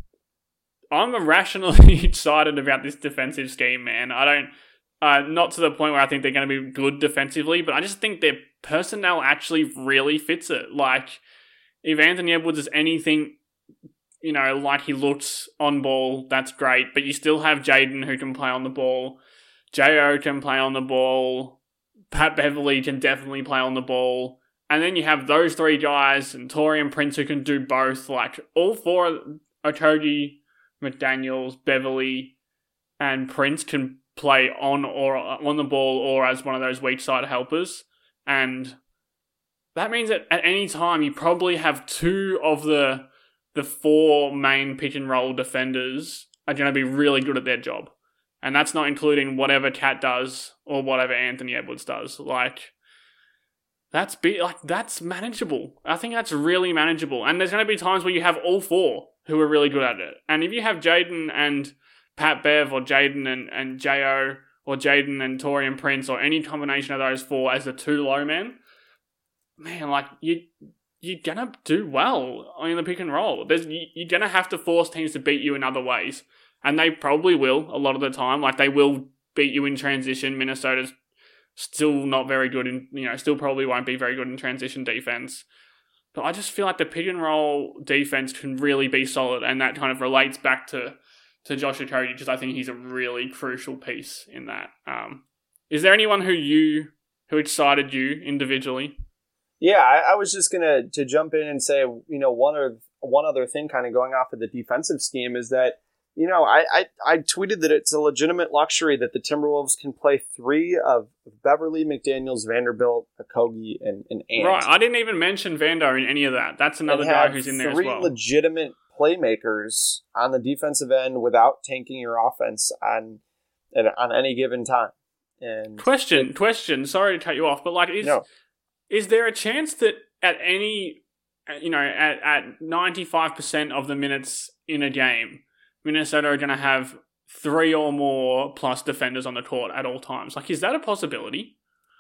I'm irrationally excited about this defensive scheme, man. I don't, uh, not to the point where I think they're going to be good defensively, but I just think their personnel actually really fits it. Like, if Anthony Edwards is anything, you know, like he looks on ball, that's great, but you still have Jaden who can play on the ball. J O can play on the ball. Pat Beverly can definitely play on the ball. And then you have those three guys, and Taurean Prince, who can do both. Like, all four, Okogie, McDaniels, Beverly, and Prince can play on or on the ball or as one of those weak side helpers. And that means that at any time you probably have two of the the four main pick and roll defenders are going to be really good at their job. And that's not including whatever Cat does or whatever Anthony Edwards does. Like, that's be like that's manageable. I think that's really manageable. And there's going to be times where you have all four who are really good at it. And if you have Jaden and Pat Bev, or Jaden and, and J O, or Jaden and Taurean Prince, or any combination of those four as the two low men, man, like, you, you're going to do well in the pick and roll. There's, you, you're going to have to force teams to beat you in other ways. And they probably will a lot of the time. Like, they will beat you in transition. Minnesota's still not very good in, you know, still probably won't be very good in transition defense. But I just feel like the pick and roll defense can really be solid, and that kind of relates back to, to Josh Okogie, because I think he's a really crucial piece in that. Um, is there anyone who you who excited you individually? Yeah, I, I was just gonna to jump in and say, you know, one or one other thing, kind of going off of the defensive scheme, is that, you know, I, I, I tweeted that it's a legitimate luxury that the Timberwolves can play three of Beverly, McDaniels, Vanderbilt, Okogie, and, and Ant. Right, I didn't even mention Vando in any of that. That's another guy who's in there as well. Three legitimate playmakers on the defensive end without tanking your offense on on any given time. And question, it, question. Sorry to cut you off, but like, is no. is there a chance that at any, you know, at at ninety-five percent of the minutes in a game, Minnesota are going to have three or more plus defenders on the court at all times? Like, is that a possibility?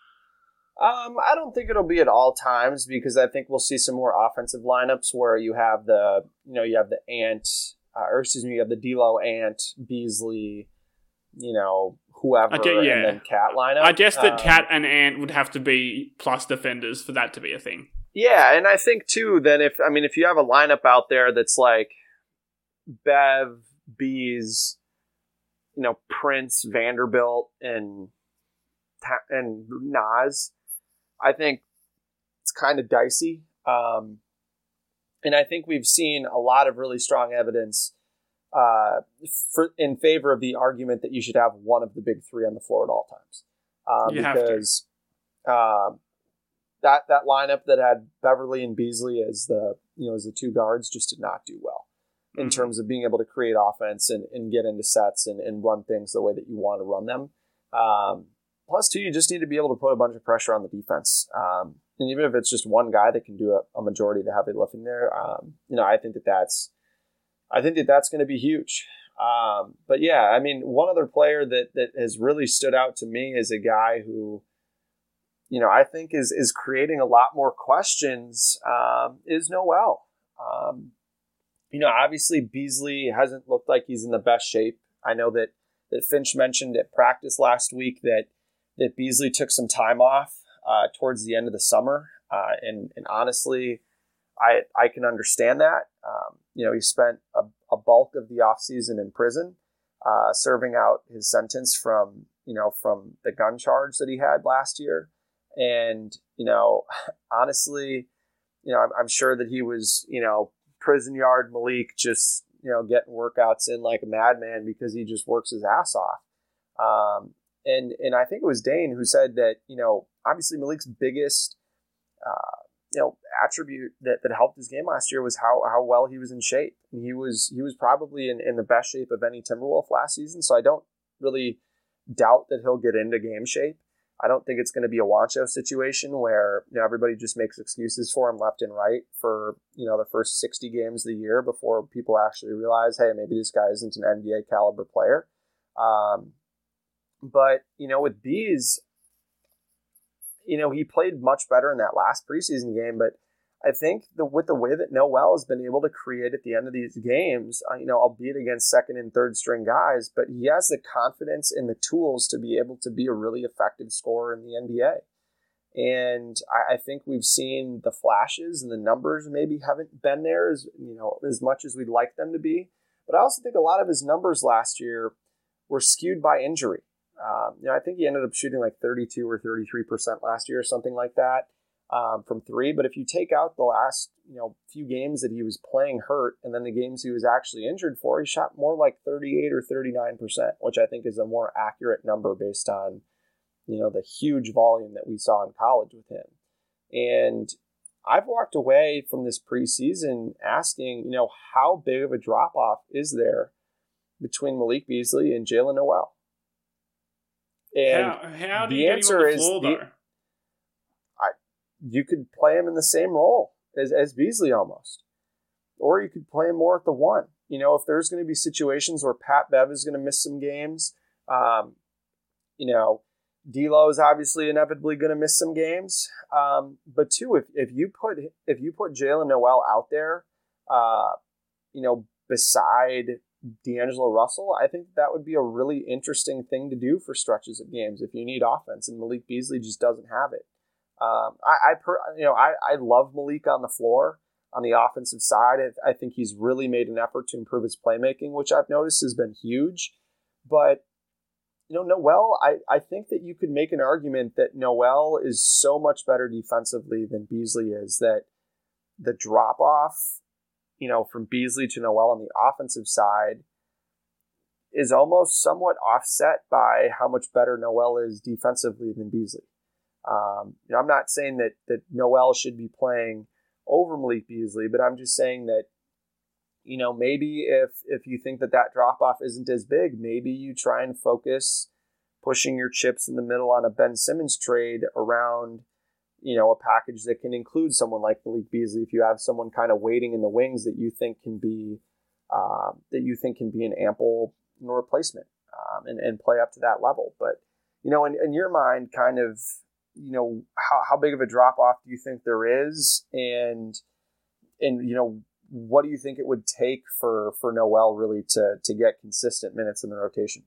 Um, I don't think it'll be at all times, because I think we'll see some more offensive lineups where you have the, you know, you have the Ant, uh, or excuse me, you have the D'Lo, Ant, Beasley, you know, whoever, get, yeah. and then Cat lineup. I guess that um, Cat and Ant would have to be plus defenders for that to be a thing. Yeah, and I think too, then if, I mean, if you have a lineup out there that's like Bev, Bees, you know, Prince, Vanderbilt, and and Nas, I think it's kind of dicey. Um, and I think we've seen a lot of really strong evidence uh, for, in favor of the argument that you should have one of the big three on the floor at all times. Um, you because um, that that lineup that had Beverly and Beasley as the, you know, as the two guards just did not do well in mm-hmm. terms of being able to create offense and, and get into sets and, and run things the way that you want to run them. Um, plus, two, you just need to be able to put a bunch of pressure on the defense. Um, and even if it's just one guy that can do a, a majority of the heavy lifting there, um, you know, I think that that's, I think that that's going to be huge. Um, but yeah, I mean, one other player that that has really stood out to me is a guy who, you know, I think is is creating a lot more questions. Um, is Noel. Um, you know, obviously Beasley hasn't looked like he's in the best shape. I know that that Finch mentioned at practice last week that that Beasley took some time off uh, towards the end of the summer, uh, and and honestly, I I can understand that. Um, you know, he spent a, a bulk of the offseason in prison, uh, serving out his sentence from, you know, from the gun charge that he had last year. And, you know, honestly, you know, I'm, I'm sure that he was, you know, prison yard Malik, just, you know, getting workouts in like a madman because he just works his ass off. Um, and, and I think it was Dane who said that, you know, obviously Malik's biggest, uh, you know, attribute that, that helped his game last year was how, how well he was in shape. And he was he was probably in, in the best shape of any Timberwolf last season. So I don't really doubt that he'll get into game shape. I don't think it's going to be a Juancho situation where, you know, everybody just makes excuses for him left and right for, you know, the first sixty games of the year before people actually realize, hey, maybe this guy isn't an N B A caliber player. Um, but, you know, with Bees, you know, he played much better in that last preseason game, but I think the, with the way that Noel has been able to create at the end of these games, uh, you know, albeit against second and third string guys, but he has the confidence and the tools to be able to be a really effective scorer in the N B A. And I, I think we've seen the flashes, and the numbers maybe haven't been there as, you know, as much as we'd like them to be. But I also think a lot of his numbers last year were skewed by injury. Um, you know, I think he ended up shooting like thirty-two or thirty-three percent last year or something like that um, from three. But if you take out the last, you know, few games that he was playing hurt and then the games he was actually injured for, he shot more like thirty-eight or thirty-nine percent, which I think is a more accurate number based on, you know, the huge volume that we saw in college with him. And I've walked away from this preseason asking, you know, how big of a drop-off is there between Malik Beasley and Jaylen Noel? And how, how do the you answer get him on the is floor, the, though? I, you could play him in the same role as, as Beasley almost. Or you could play him more at the one. You know, if there's going to be situations where Pat Bev is going to miss some games, um, you know, D'Lo is obviously inevitably going to miss some games. Um, but two, if, if you put if you put Jaylen Noel out there, uh, you know, beside D'Angelo Russell, I think that would be a really interesting thing to do for stretches of games if you need offense, and Malik Beasley just doesn't have it. Um, I, I per, you know, I, I love Malik on the floor on the offensive side. I, I think he's really made an effort to improve his playmaking, which I've noticed has been huge. But you know, Noel, I, I think that you could make an argument that Noel is so much better defensively than Beasley is, that the drop off, you know, from Beasley to Noel on the offensive side is almost somewhat offset by how much better Noel is defensively than Beasley. Um, you know, I'm not saying that that Noel should be playing over Malik Beasley, but I'm just saying that, you know, maybe if if you think that that drop off isn't as big, maybe you try and focus pushing your chips in the middle on a Ben Simmons trade around, you know, a package that can include someone like Malik Beasley. If you have someone kind of waiting in the wings that you think can be uh, that you think can be an ample replacement um, and and play up to that level. But you know, in, in your mind, kind of, you know, how how big of a drop off do you think there is, and and you know, what do you think it would take for for Noel really to to get consistent minutes in the rotation?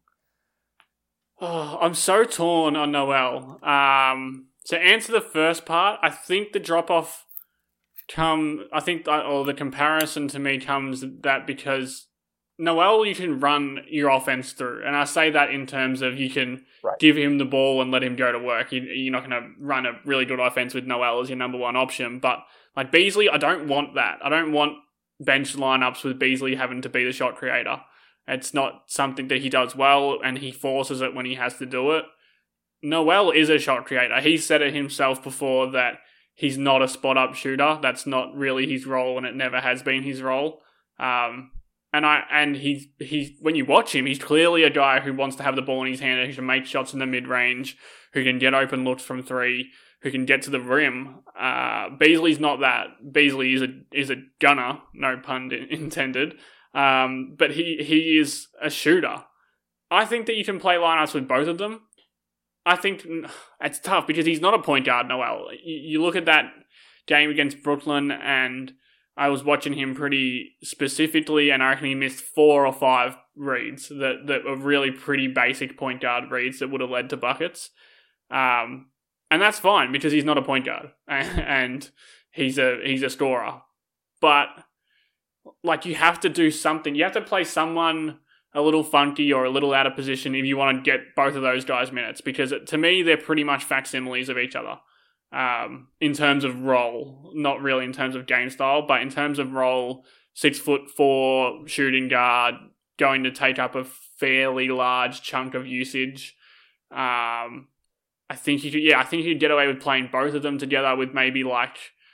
Oh, I'm so torn on Noel. Um, to answer the first part, I think the drop off come. I think, or the comparison to me comes that because Noel, you can run your offense through, and I say that in terms of you can right. give him the ball and let him go to work. You, you're not going to run a really good offense with Noel as your number one option. But like Beasley, I don't want that. I don't want bench lineups with Beasley having to be the shot creator. It's not something that he does well, and he forces it when he has to do it. Noel is a shot creator. He said it himself before that he's not a spot-up shooter. That's not really his role, and it never has been his role. Um, and I and he he when you watch him, he's clearly a guy who wants to have the ball in his hand, who can make shots in the mid-range, who can get open looks from three, who can get to the rim. Uh, Beasley's not that. Beasley is a is a gunner, no pun intended. Um, but he, he is a shooter. I think that you can play lineups with both of them. I think it's tough because he's not a point guard, Noel. You, you look at that game against Brooklyn, and I was watching him pretty specifically, and I reckon he missed four or five reads that, that were really pretty basic point guard reads that would have led to buckets. Um, and that's fine because he's not a point guard, and he's a he's a scorer. But like, you have to do something. You have to play someone a little funky or a little out of position if you want to get both of those guys minutes, because it, to me, they're pretty much facsimiles of each other um, in terms of role. Not really in terms of game style, but in terms of role, six foot four shooting guard going to take up a fairly large chunk of usage. Um, I think you could, yeah, I think you could get away with playing both of them together with maybe like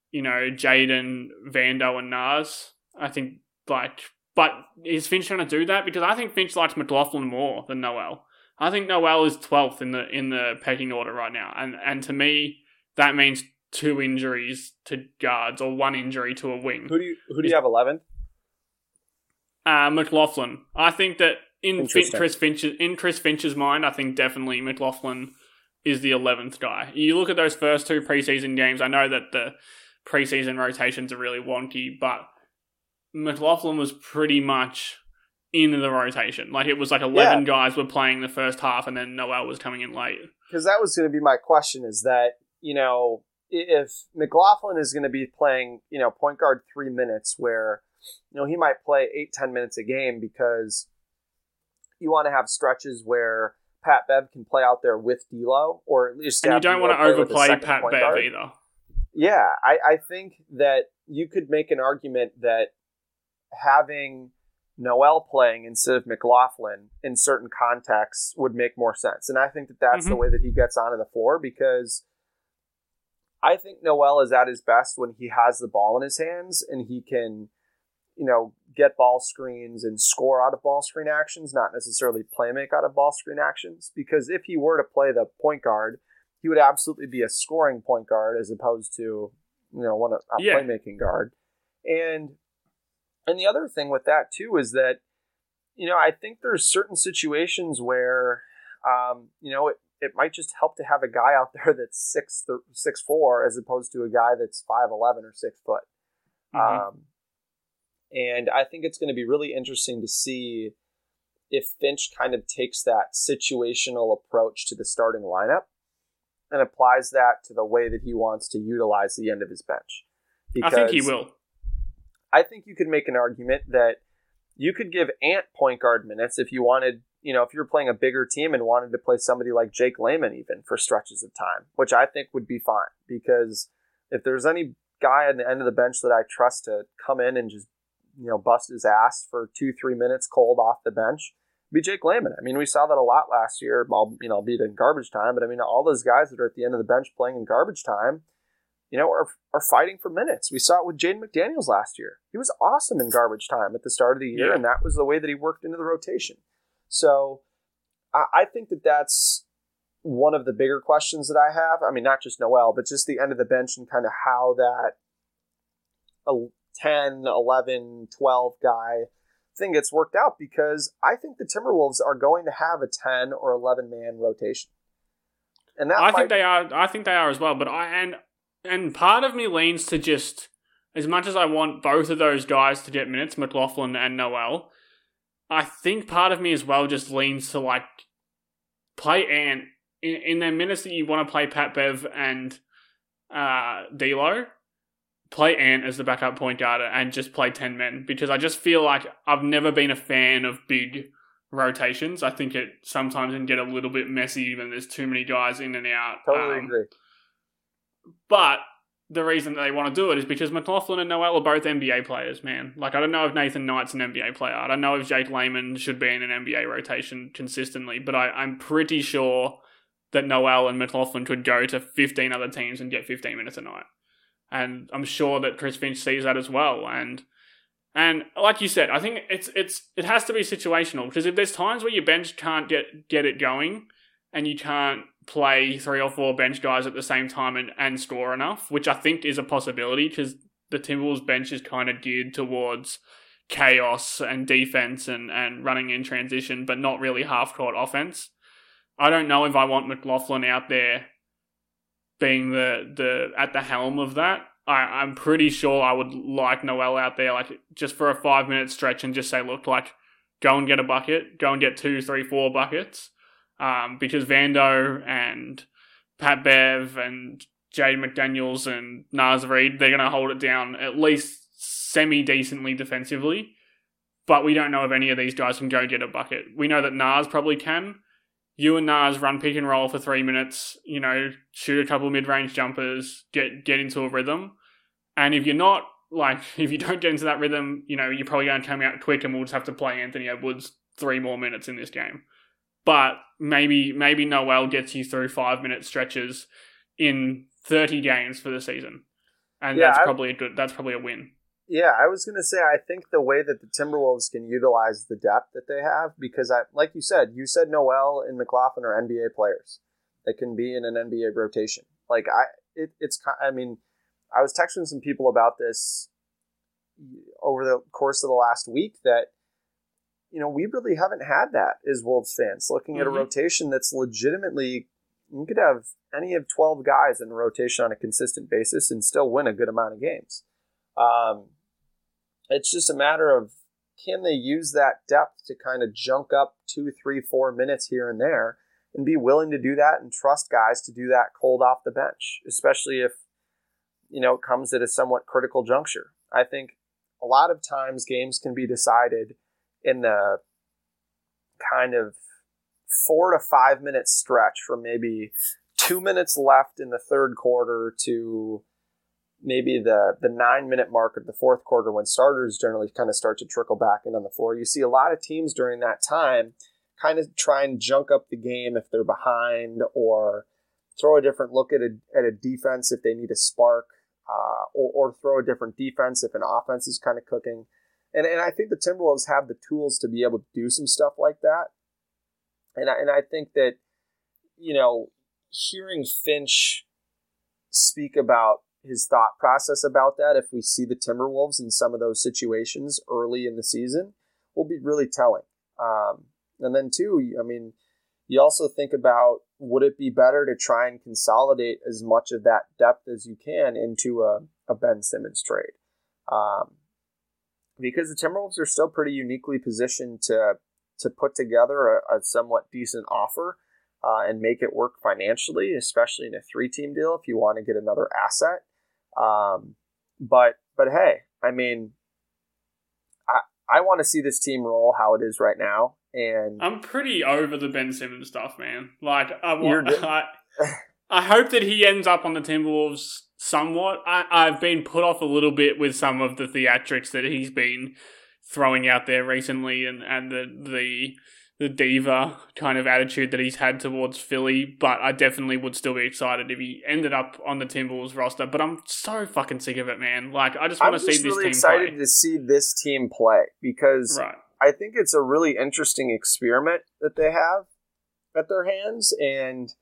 you know, Jaden, Vando, and Nas. I think, like, but is Finch going to do that? Because I think Finch likes McLaughlin more than Noel. I think Noel is twelfth in the in the pecking order right now, and and to me that means two injuries to guards or one injury to a wing. Who do you who do you have eleventh? Uh, McLaughlin. I think that in fin- Chris Finch in Chris Finch's mind, I think definitely McLaughlin is the eleventh guy. You look at those first two preseason games. I know that the preseason rotations are really wonky, but McLaughlin was pretty much in the rotation. Like, it was like eleven yeah. guys were playing the first half, and then Noel was coming in late. Because that was going to be my question, is that, you know, if McLaughlin is going to be playing, you know, point guard three minutes where, you know, he might play eight, ten minutes a game because you want to have stretches where Pat Bev can play out there with D'Lo, or at least... And you don't want to overplay Pat Bev guard. either. Yeah, I, I think that you could make an argument that having Noel playing instead of McLaughlin in certain contexts would make more sense. And I think that that's mm-hmm. the way that he gets onto the floor, because I think Noel is at his best when he has the ball in his hands and he can, you know, get ball screens and score out of ball screen actions, not necessarily play make out of ball screen actions. Because if he were to play the point guard, he would absolutely be a scoring point guard as opposed to, you know, one a yeah. playmaking guard. And and the other thing with that too is that, you know, I think there's certain situations where, um, you know, it, it might just help to have a guy out there that's six th- six four as opposed to a guy that's five eleven or six foot. Mm-hmm. Um, and I think it's going to be really interesting to see if Finch kind of takes that situational approach to the starting lineup and applies that to the way that he wants to utilize the end of his bench. Because I think he will. I think you could make an argument that you could give Ant point guard minutes if you wanted, you know, if you're playing a bigger team and wanted to play somebody like Jake Layman even for stretches of time, which I think would be fine. Because if there's any guy at the end of the bench that I trust to come in and just, you know, bust his ass for two, three minutes cold off the bench, be Jake Layman. I mean, we saw that a lot last year, you know, albeit in garbage time, but I mean, all those guys that are at the end of the bench playing in garbage time, you know, are are fighting for minutes. We saw it with Jaden McDaniels last year. He was awesome in garbage time at the start of the year, yeah. and that was the way that he worked into the rotation. So I, I think that that's one of the bigger questions that I have. I mean, not just Noel, but just the end of the bench and kind of how that ten, eleven, twelve guy thing gets worked out, because I think the Timberwolves are going to have a ten or eleven man rotation. And that I might... think they are I think they are as well, but I and and part of me leans to just, as much as I want both of those guys to get minutes, McLaughlin and Noel, I think part of me as well just leans to like play Ant in, in their minutes that you want to play Pat Bev and uh, D'Lo. Play Ant as the backup point guard and just play ten men, because I just feel like I've never been a fan of big rotations. I think it sometimes can get a little bit messy when there's too many guys in and out. Totally um, agree. But the reason that they want to do it is because McLaughlin and Noel are both N B A players, man. Like, I don't know if Nathan Knight's an N B A player. I don't know if Jake Layman should be in an N B A rotation consistently, but I, I'm pretty sure that Noel and McLaughlin could go to fifteen other teams and get fifteen minutes a night. And I'm sure that Chris Finch sees that as well. And and like you said, I think it's it's it has to be situational, because if there's times where your bench can't get, get it going and you can't play three or four bench guys at the same time and, and score enough, which I think is a possibility, because the Timberwolves bench is kind of geared towards chaos and defense and, and running in transition, but not really half-court offense. I don't know if I want McLaughlin out there being the the at the helm of that. I, I'm pretty sure I would like Noel out there, like, just for a five minute stretch and just say, look, like, go and get a bucket, go and get two, three, four buckets. Um, because Vando and Pat Bev and Jaden McDaniels and Naz Reid, they're going to hold it down at least semi-decently defensively. But we don't know if any of these guys can go get a bucket. We know that Naz probably can. You and Naz run pick and roll for three minutes, you know, shoot a couple mid-range jumpers, get get into a rhythm. And if you're not, like, if you don't get into that rhythm, you know, you're probably going to come out quick and we'll just have to play Anthony Edwards three more minutes in this game. But maybe maybe Noel gets you through five-minute stretches in thirty games for the season. and yeah, that's I, probably a good. That's probably a win. Yeah, I was going to say, I think the way that the Timberwolves can utilize the depth that they have, because I, like you said, you said Noel and McLaughlin are N B A players that can be in an N B A rotation. Like I, it, it's, I mean, I was texting some people about this over the course of the last week that, you know, we really haven't had that as Wolves fans, looking mm-hmm. at a rotation that's legitimately, you could have any of twelve guys in a rotation on a consistent basis and still win a good amount of games. Um, it's just a matter of, can they use that depth to kind of junk up two, three, four minutes here and there and be willing to do that and trust guys to do that cold off the bench, especially if, you know, it comes at a somewhat critical juncture. I think a lot of times games can be decided in the kind of four to five minute stretch from maybe two minutes left in the third quarter to maybe the, the nine minute mark of the fourth quarter, when starters generally kind of start to trickle back in on the floor. You see a lot of teams during that time kind of try and junk up the game if they're behind, or throw a different look at a, at a defense if they need a spark, uh, or, or throw a different defense if an offense is kind of cooking. And and I think the Timberwolves have the tools to be able to do some stuff like that. And I, and I think that, you know, hearing Finch speak about his thought process about that, if we see the Timberwolves in some of those situations early in the season, will be really telling. Um, and then too, I mean, you also think about, would it be better to try and consolidate as much of that depth as you can into a, a Ben Simmons trade? Um, because the Timberwolves are still pretty uniquely positioned to to put together a, a somewhat decent offer uh, and make it work financially, especially in a three-team deal if you want to get another asset. Um, but but hey, I mean, I I want to see this team roll how it is right now, and I'm pretty over the Ben Simmons stuff, man. Like I You're want, I, I hope that he ends up on the Timberwolves somewhat. I, I've been put off a little bit with some of the theatrics that he's been throwing out there recently, and and the the. the diva kind of attitude that he's had towards Philly, but I definitely would still be excited if he ended up on the Timberwolves roster. But I'm so fucking sick of it, man. Like, I just want to see this really team play. I'm really excited play. to see this team play, because right. I think it's a really interesting experiment that they have at their hands, and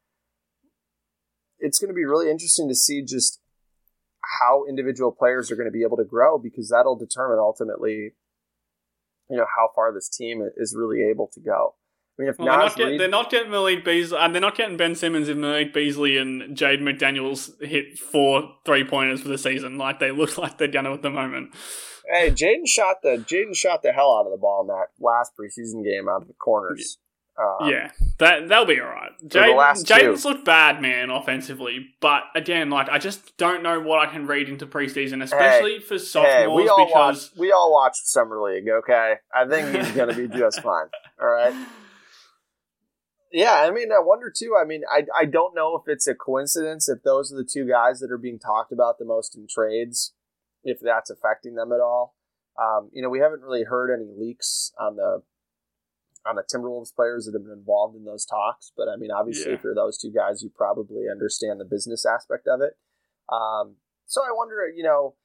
it's going to be really interesting to see just how individual players are going to be able to grow, because that'll determine ultimately, you know, how far this team is really able to go. I mean, if well, they're, not Reed, get, they're not getting Malik Beasley, and they're not getting Ben Simmons if Malik Beasley and Jaden McDaniels hit four three pointers for the season, like they look like they're gonna at the moment. Hey, Jaden shot the Jaden shot the hell out of the ball in that last preseason game out of the corners. Um, yeah, that that'll be all right. Jaden's looked bad, man, offensively, but again, like I just don't know what I can read into preseason, especially hey, for sophomores. Hey, we all because watched, we all watched Summer League. Okay, I think he's going to be just fine. All right. Yeah, I mean, I wonder too. I mean, I I don't know if it's a coincidence if those are the two guys that are being talked about the most in trades, if that's affecting them at all. Um, you know, we haven't really heard any leaks on the. on the Timberwolves players that have been involved in those talks. But I mean, obviously yeah. if you're those two guys, you probably understand the business aspect of it. Um, so I wonder, you know,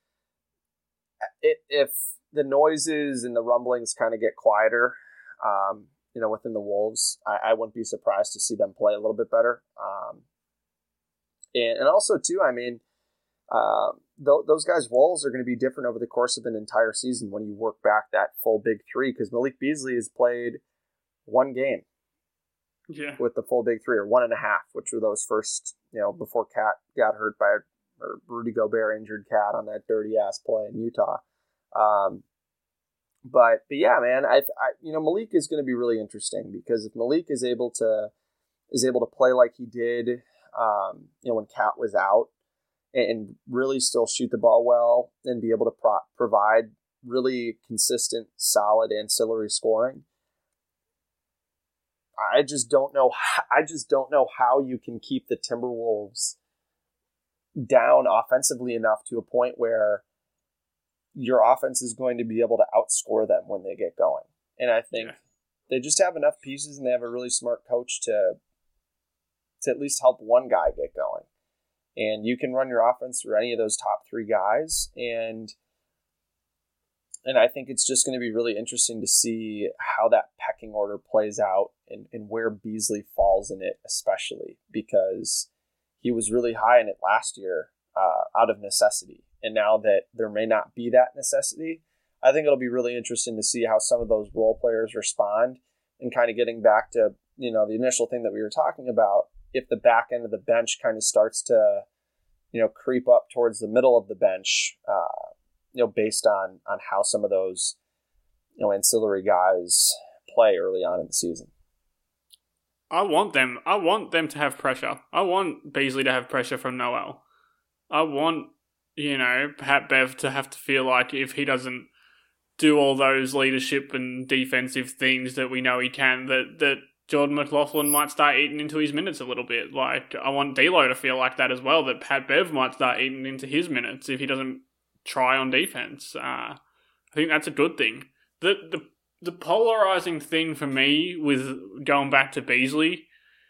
if the noises and the rumblings kind of get quieter, um, you know, within the Wolves, I, I wouldn't be surprised to see them play a little bit better. Um, and, and also too, I mean, uh, th- those guys' roles are going to be different over the course of an entire season when you work back that full big three, because Malik Beasley has played one game yeah. with the full big three, or one and a half, which were those first, you know, before Cat got hurt by, or Rudy Gobert injured Cat on that dirty ass play in Utah. Um, but, but yeah, man, I, I, you know, Malik is going to be really interesting, because if Malik is able to, is able to play like he did, um, you know, when Cat was out, and really still shoot the ball well and be able to pro- provide really consistent, solid ancillary scoring, I just don't know. I just don't know how you can keep the Timberwolves down offensively enough to a point where your offense is going to be able to outscore them when they get going. And I think yeah. they just have enough pieces, and they have a really smart coach to to at least help one guy get going. And you can run your offense through any of those top three guys. And and I think it's just going to be really interesting to see how that pecking order plays out and, and where Beasley falls in it, especially because he was really high in it last year uh, out of necessity. And now that there may not be that necessity, I think it'll be really interesting to see how some of those role players respond and kind of getting back to, you know, the initial thing that we were talking about. If the back end of the bench kind of starts to, you know, creep up towards the middle of the bench, uh, you know, based on, on how some of those, you know, ancillary guys play early on in the season. I want them. I want them to have pressure. I want Beasley to have pressure from Noel. I want, you know, Pat Bev to have to feel like if he doesn't do all those leadership and defensive things that we know he can, that, that Jordan McLaughlin might start eating into his minutes a little bit. Like, I want D'Lo to feel like that as well, that Pat Bev might start eating into his minutes if he doesn't try on defense. Uh, I think that's a good thing. The, the the polarizing thing for me with going back to Beasley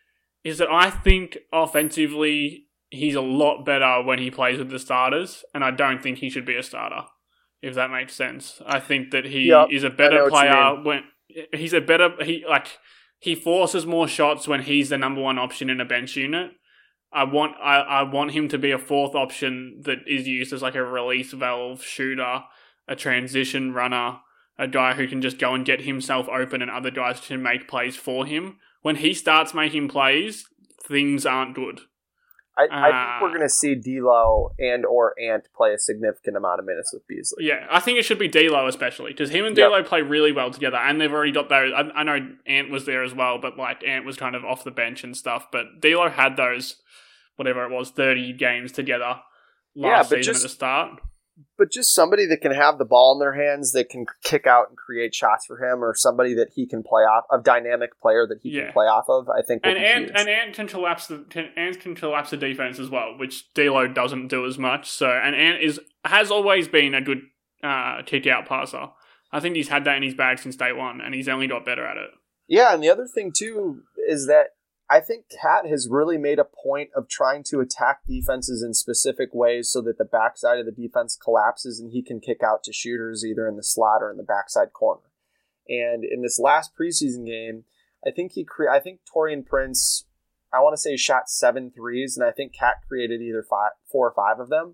is that I think offensively he's a lot better when he plays with the starters, and I don't think he should be a starter, if that makes sense. I think that he yep, is a better player when he's a better he like he forces more shots when he's the number one option in a bench unit. I want I, I want him to be a fourth option that is used as like a release valve shooter, a transition runner, a guy who can just go and get himself open and other guys can make plays for him. When he starts making plays, things aren't good. I, uh, I think we're going to see D'Lo and or Ant play a significant amount of minutes with Beasley. Yeah, I think it should be D'Lo especially, because him and D'Lo yep. play really well together, and they've already got those. I, I know Ant was there as well, but like Ant was kind of off the bench and stuff, but D'Lo had those, whatever it was, thirty games together last yeah, season just, at the start. But just somebody that can have the ball in their hands, that can kick out and create shots for him, or somebody that he can play off, a dynamic player that he yeah. can play off of, I think will and be Ant, huge. And Ant can collapse the can, Ant can collapse the defense as well, which D'Lo doesn't do as much. So, and Ant is has always been a good uh, kick out passer. I think he's had that in his bag since day one, and he's only got better at it. Yeah, and the other thing too is that I think Cat has really made a point of trying to attack defenses in specific ways so that the backside of the defense collapses and he can kick out to shooters either in the slot or in the backside corner. And in this last preseason game, I think he cre- I think Taurean Prince, I want to say shot seven threes, and I think Cat created either five, four or five of them.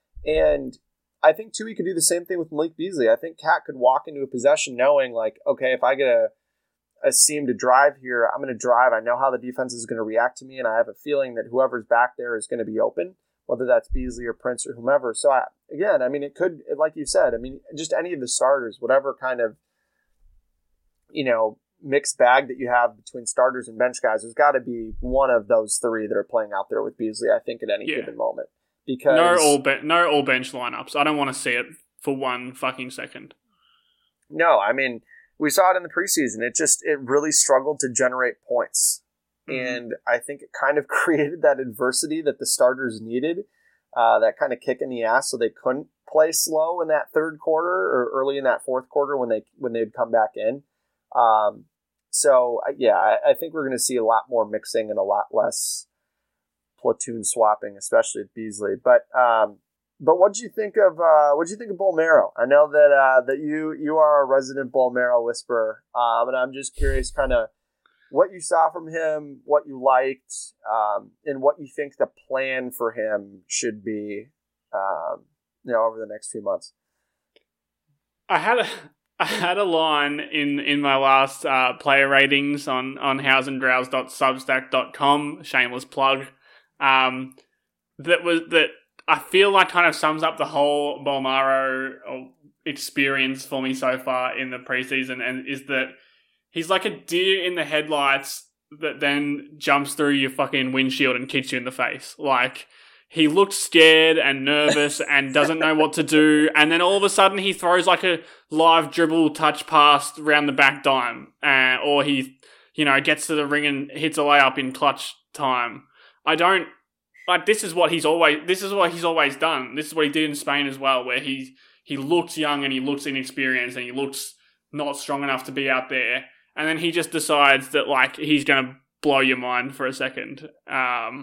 And I think too he could do the same thing with Malik Beasley. I think Cat could walk into a possession knowing like, okay, if I get a a seam to drive here, I'm going to drive. I know how the defense is going to react to me, and I have a feeling that whoever's back there is going to be open, whether that's Beasley or Prince or whomever. So, I, again, I mean, it could, like you said, I mean, just any of the starters, whatever kind of, you know, mixed bag that you have between starters and bench guys, there's got to be one of those three that are playing out there with Beasley, I think, at any yeah. given moment. Because no all, be- no all bench lineups. I don't want to see it for one fucking second. No, I mean, we saw it in the preseason. It just, it really struggled to generate points. Mm-hmm. And I think it kind of created that adversity that the starters needed, uh, that kind of kick in the ass so they couldn't play slow in that third quarter or early in that fourth quarter when they when they'd come back in. Um, so, yeah, I, I think we're going to see a lot more mixing and a lot less platoon swapping, especially with Beasley. But um, But what did you think of uh, what did you think of Bolmaro? I know that uh, that you you are a resident Bolmaro whisperer, um, and I'm just curious, kind of what you saw from him, what you liked, um, and what you think the plan for him should be, um, you know, over the next few months. I had a I had a line in in my last uh, player ratings on on houseandrows dot substack dot com, shameless plug, um, that was that. I feel like kind of sums up the whole Bolmaro experience for me so far in the preseason, and is that he's like a deer in the headlights that then jumps through your fucking windshield and kicks you in the face. Like, he looked scared and nervous and doesn't know what to do, and then all of a sudden he throws like a live dribble touch pass around the back dime, uh, or he, you know, gets to the ring and hits a layup in clutch time. I don't... Like, this is what he's always, this is what he's always done. This is what he did in Spain as well, where he, he looks young and he looks inexperienced and he looks not strong enough to be out there. And then he just decides that, like, he's going to blow your mind for a second. Um,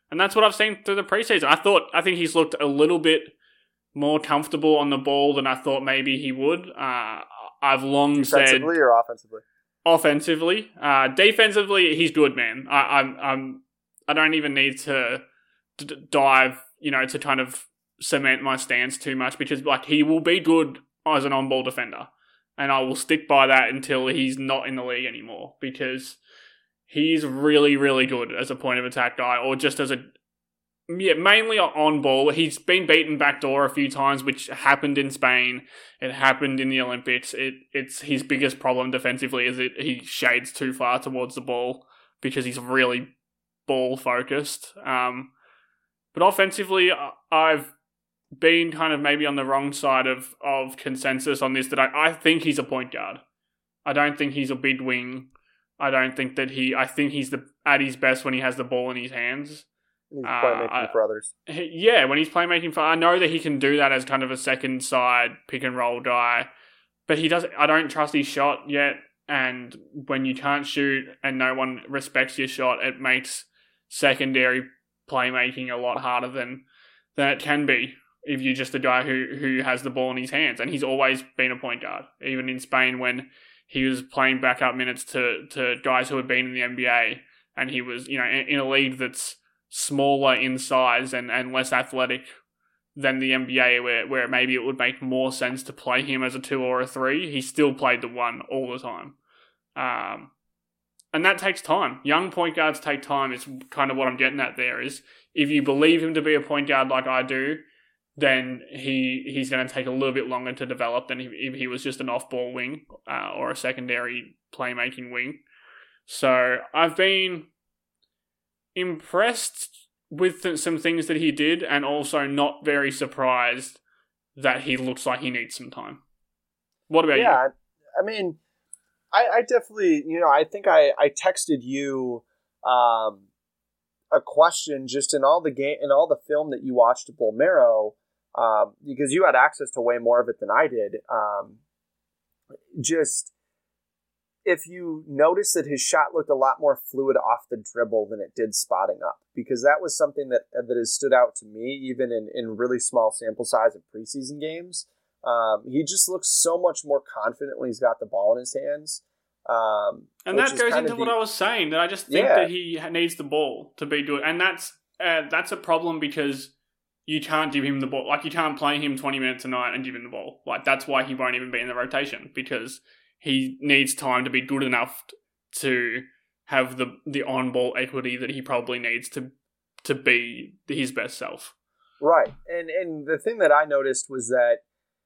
And that's what I've seen through the preseason. I thought, I think he's looked a little bit more comfortable on the ball than I thought maybe he would. Uh, I've long said... Defensively or offensively? Offensively. Uh, defensively, he's good, man. I, I'm, I'm, I don't even need to d- dive, you know, to kind of cement my stance too much, because like he will be good as an on-ball defender. And I will stick by that until he's not in the league anymore, because he's really, really good as a point of attack guy, or just as a, yeah, mainly on ball. He's been beaten backdoor a few times, which happened in Spain. It happened in the Olympics. It It's his biggest problem defensively is that he shades too far towards the ball because he's really ball focused. Um, but offensively, I've been kind of maybe on the wrong side of, of consensus on this, that I, I think he's a point guard. I don't think he's a big wing. I don't think that he, I think he's the at his best when he has the ball in his hands. He's playmaking uh, for others. He, yeah, when he's playmaking for, I know that he can do that as kind of a second side pick and roll guy, but he doesn't, I don't trust his shot yet. And when you can't shoot and no one respects your shot, it makes secondary playmaking a lot harder than, than it can be if you're just a guy who, who has the ball in his hands. And he's always been a point guard, even in Spain when he was playing backup minutes to, to guys who had been in the N B A, and he was, you know, in, in a league that's smaller in size and, and less athletic than the N B A, where, where maybe it would make more sense to play him as a two or a three. He still played the one all the time. Um, and that takes time. Young point guards take time is kind of what I'm getting at there, is if you believe him to be a point guard like I do, then he he's going to take a little bit longer to develop than if, if he was just an off-ball wing uh, or a secondary playmaking wing. So I've been impressed with th- some things that he did, and also not very surprised that he looks like he needs some time. What about yeah, you? I mean, I, I definitely, you know, I think I, I texted you um, a question just in all the game, in all the film that you watched of Bolmero, um, because you had access to way more of it than I did. Um, just if you notice that his shot looked a lot more fluid off the dribble than it did spotting up, because that was something that that has stood out to me, even in, in really small sample size of preseason games. Um, he just looks so much more confident when he's got the ball in his hands. Um, and that goes into the, what I was saying, that I just think yeah. that he needs the ball to be good. And that's uh, that's a problem, because you can't give him the ball. Like, you can't play him twenty minutes a night and give him the ball. Like, that's why he won't even be in the rotation, because he needs time to be good enough to have the, the on-ball equity that he probably needs to to be his best self. Right. And and the thing that I noticed was that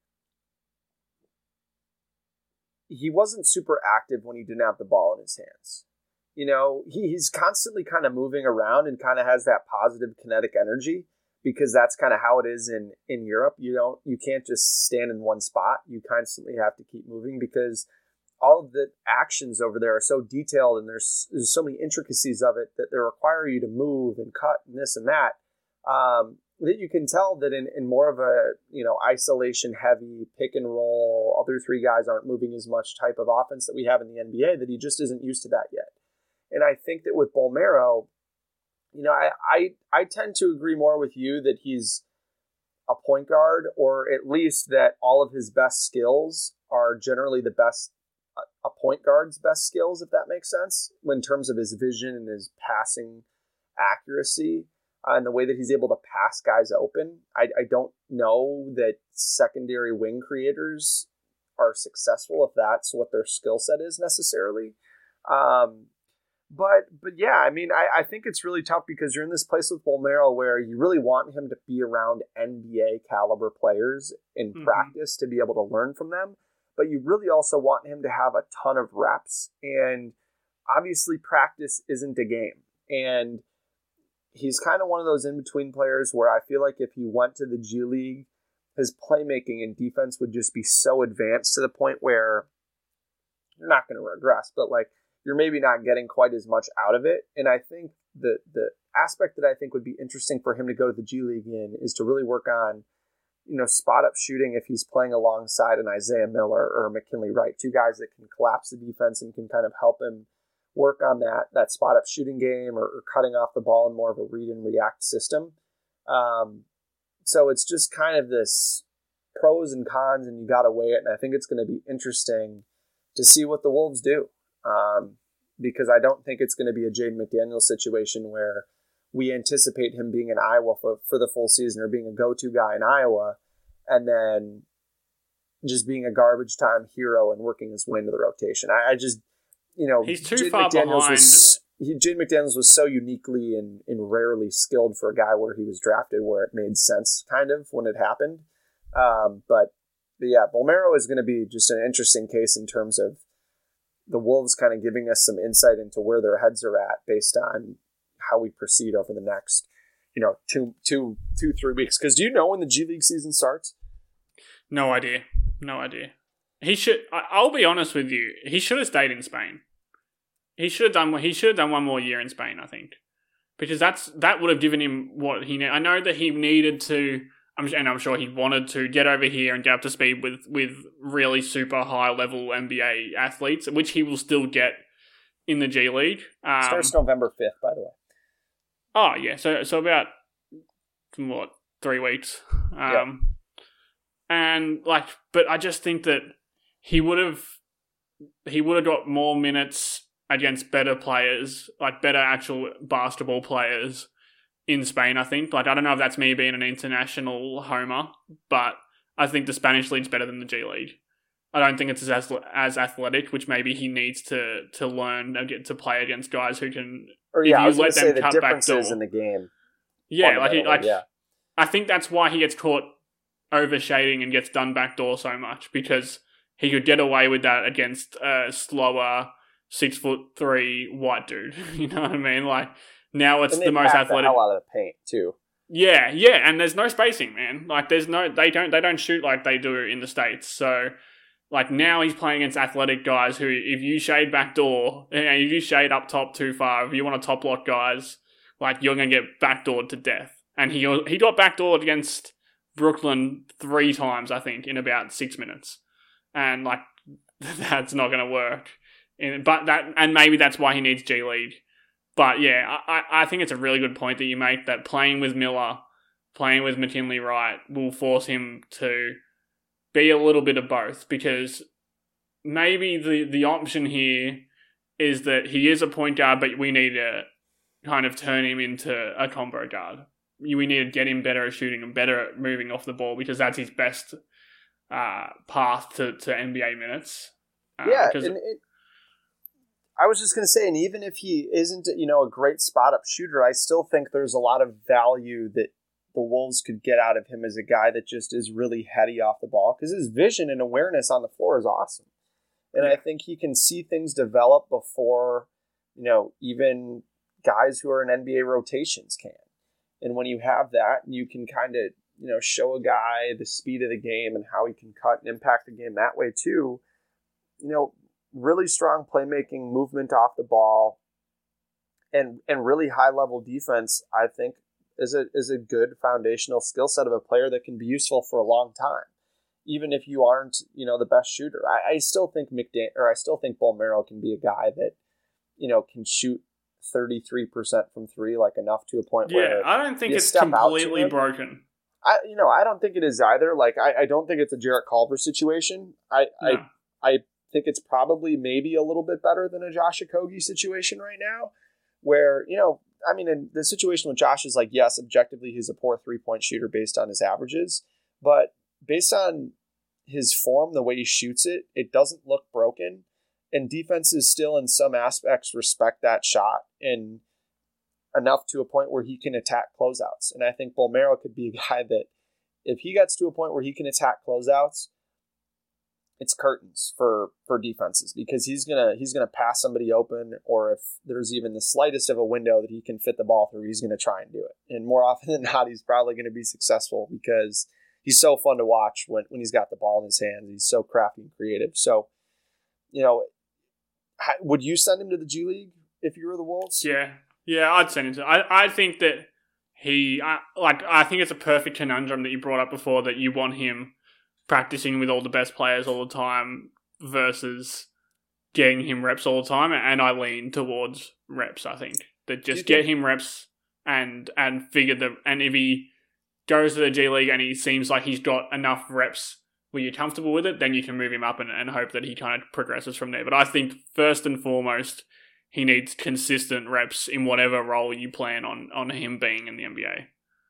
he wasn't super active when he didn't have the ball in his hands. You know, he, he's constantly kind of moving around and kind of has that positive kinetic energy, because that's kind of how it is in, in Europe. You don't, you can't just stand in one spot. You constantly have to keep moving, because all of the actions over there are so detailed, and there's, there's so many intricacies of it that they require you to move and cut and this and that. Um, that you can tell that in, in more of a, you know, isolation heavy pick and roll, other three guys aren't moving as much type of offense that we have in the N B A, that he just isn't used to that yet. And I think that with Bolmero, you know, I, I, I tend to agree more with you that he's a point guard, or at least that all of his best skills are generally the best, a point guard's best skills, if that makes sense, in terms of his vision and his passing accuracy. Uh, and the way that he's able to pass guys open. I, I don't know that secondary wing creators are successful if that's what their skill set is necessarily. Um, but but yeah, I mean, I, I think it's really tough, because you're in this place with Bolmero where you really want him to be around N B A caliber players in mm-hmm. practice to be able to learn from them. But you really also want him to have a ton of reps. And obviously practice isn't a game. And he's kind of one of those in-between players where I feel like if he went to the G League, his playmaking and defense would just be so advanced to the point where you're not going to regress, but like you're maybe not getting quite as much out of it. And I think the the aspect that I think would be interesting for him to go to the G League in is to really work on, you know, spot-up shooting if he's playing alongside an Isaiah Miller or a McKinley Wright, two guys that can collapse the defense and can kind of help him work on that that spot up shooting game or, or cutting off the ball in more of a read and react system. Um, so it's just kind of this pros and cons, and you got to weigh it. And I think it's going to be interesting to see what the Wolves do, um, because I don't think it's going to be a Jaden McDaniels situation where we anticipate him being in Iowa for, for the full season or being a go-to guy in Iowa, and then just being a garbage time hero and working his way into the rotation. I, I just, you know, he's too Jaden far McDaniels behind. Was, he, Jaden McDaniels was so uniquely and, and rarely skilled for a guy where he was drafted, where it made sense kind of when it happened. Um, but, but yeah, Bolmaro is going to be just an interesting case in terms of the Wolves kind of giving us some insight into where their heads are at based on how we proceed over the next, you know, two, two, two, three weeks. Because do you know when the G League season starts? No idea. No idea. He should. I, I'll be honest with you. He should have stayed in Spain. He should have done. He should have done one more year in Spain, I think, because that's that would have given him what he. I know that he needed to. I'm and I'm sure he wanted to get over here and get up to speed with with really super high level N B A athletes, which he will still get in the G League. Um, Starts November fifth, by the way. Oh yeah, so so about what three weeks, um, yeah. and like, but I just think that he would have he would have got more minutes against better players, like better actual basketball players in Spain. I think, like, I don't know if that's me being an international homer, but I think the Spanish league's better than the G League. I don't think it's as as athletic, which maybe he needs to to learn and get to play against guys who can. Or yeah, I was going to say the differences in the game. Yeah, like, he, like yeah. I think that's why he gets caught over shading and gets done backdoor so much, because he could get away with that against a slower six foot three white dude. You know what I mean? Like, now it's the most athletic. The hell out of the paint too. Yeah, yeah, and there's no spacing, man. Like, there's no they don't they don't shoot like they do in the States. So, like, now he's playing against athletic guys who, if you shade backdoor, you know, if you shade up top too far, if you want to top lock guys, like, you're going to get backdoored to death. And he he got backdoored against Brooklyn three times, I think, in about six minutes. And, like, that's not going to work. And, but that, and maybe that's why he needs G League. But, yeah, I, I think it's a really good point that you make, that playing with Miller, playing with McKinley Wright will force him to be a little bit of both, because maybe the, the option here is that he is a point guard, but we need to kind of turn him into a combo guard. We need to get him better at shooting and better at moving off the ball, because that's his best uh, path to, to N B A minutes. Uh, yeah, and it, I was just going to say, and even if he isn't, you know, a great spot-up shooter, I still think there's a lot of value that the Wolves could get out of him as a guy that just is really heady off the ball, because his vision and awareness on the floor is awesome. And yeah. I think he can see things develop before, you know, even guys who are in N B A rotations can. And when you have that, you can kind of, you know, show a guy the speed of the game and how he can cut and impact the game that way too. You know, really strong playmaking, movement off the ball, and and really high level defense, I think, is a is a good foundational skill set of a player that can be useful for a long time, even if you aren't, you know, the best shooter. I, I still think McDan or I still think Bolmaro can be a guy that, you know, can shoot thirty-three percent from three, like enough to a point yeah, where I don't think it's completely broken. I you know I don't think it is either. Like I, I don't think it's a Jarrett Culver situation. I no. I I think it's probably maybe a little bit better than a Josh Okogie situation right now, where, you know, I mean, in the situation with Josh is like, yes, objectively he's a poor three-point shooter based on his averages, but based on his form, the way he shoots it, it doesn't look broken, and defenses still in some aspects respect that shot and enough to a point where he can attack closeouts. And I think Bolmaro could be a guy that if he gets to a point where he can attack closeouts, it's curtains for, for defenses, because he's gonna he's gonna pass somebody open, or if there's even the slightest of a window that he can fit the ball through, he's gonna try and do it. And more often than not, he's probably gonna be successful, because he's so fun to watch when, when he's got the ball in his hands. He's so crafty and creative. So, you know, would you send him to the G League if you were the Wolves? Yeah, yeah, I'd send him to. I I think that he I, like I think it's a perfect conundrum that you brought up before, that you want him practicing with all the best players all the time versus getting him reps all the time, and I lean towards reps. I think that just get him reps and and figure the and if he goes to the G League and he seems like he's got enough reps where you're comfortable with it, then you can move him up and, and hope that he kind of progresses from there. But I think first and foremost, he needs consistent reps in whatever role you plan on on him being in the N B A.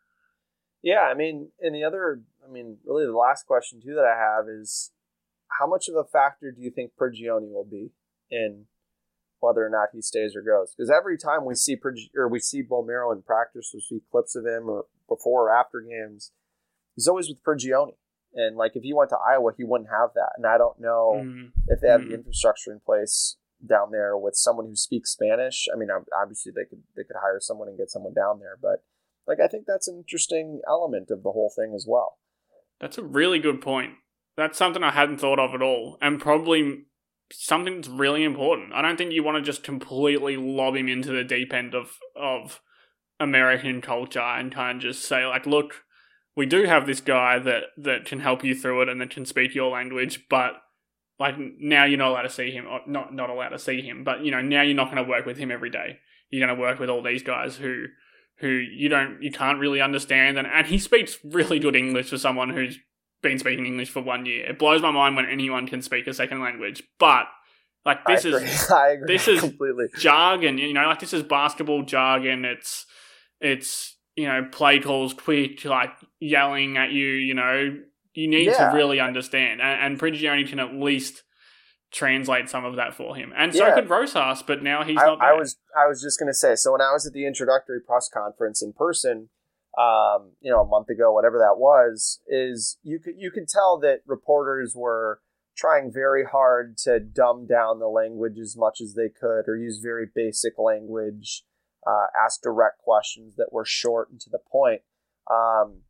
Yeah, I mean, and the other, I mean, really the last question too that I have is, how much of a factor do you think Prigioni will be in whether or not he stays or goes? Because every time we see Prigi- or we see Bolmero in practice, we see clips of him or before or after games, he's always with Prigioni. And like if he went to Iowa, he wouldn't have that. And I don't know mm-hmm. if they have mm-hmm. the infrastructure in place down there with someone who speaks Spanish. I mean, obviously they could they could hire someone and get someone down there, but like I think that's an interesting element of the whole thing as well. That's a really good point. That's something I hadn't thought of at all, and probably something that's really important. I don't think you want to just completely lob him into the deep end of of American culture and kind of just say like, look, we do have this guy that, that can help you through it and that can speak your language, but like now you're not allowed to see him, or not not allowed to see him, but you know now you're not going to work with him every day. You're going to work with all these guys who who you don't you can't really understand, and, and he speaks really good English for someone who's been speaking English for one year. It blows my mind when anyone can speak a second language, but like this I agree. is I agree this is completely jargon, you know, like this is basketball jargon. It's it's you know play calls, quick, like yelling at you. You know, you need yeah. to really understand, and, and Prigioni can at least translate some of that for him, and so yeah. could Rosas, but now he's I, not there. I was I was just gonna say. So when I was at the introductory press conference in person, um, you know, a month ago, whatever that was, is you could you could tell that reporters were trying very hard to dumb down the language as much as they could, or use very basic language, uh, ask direct questions that were short and to the point. Um,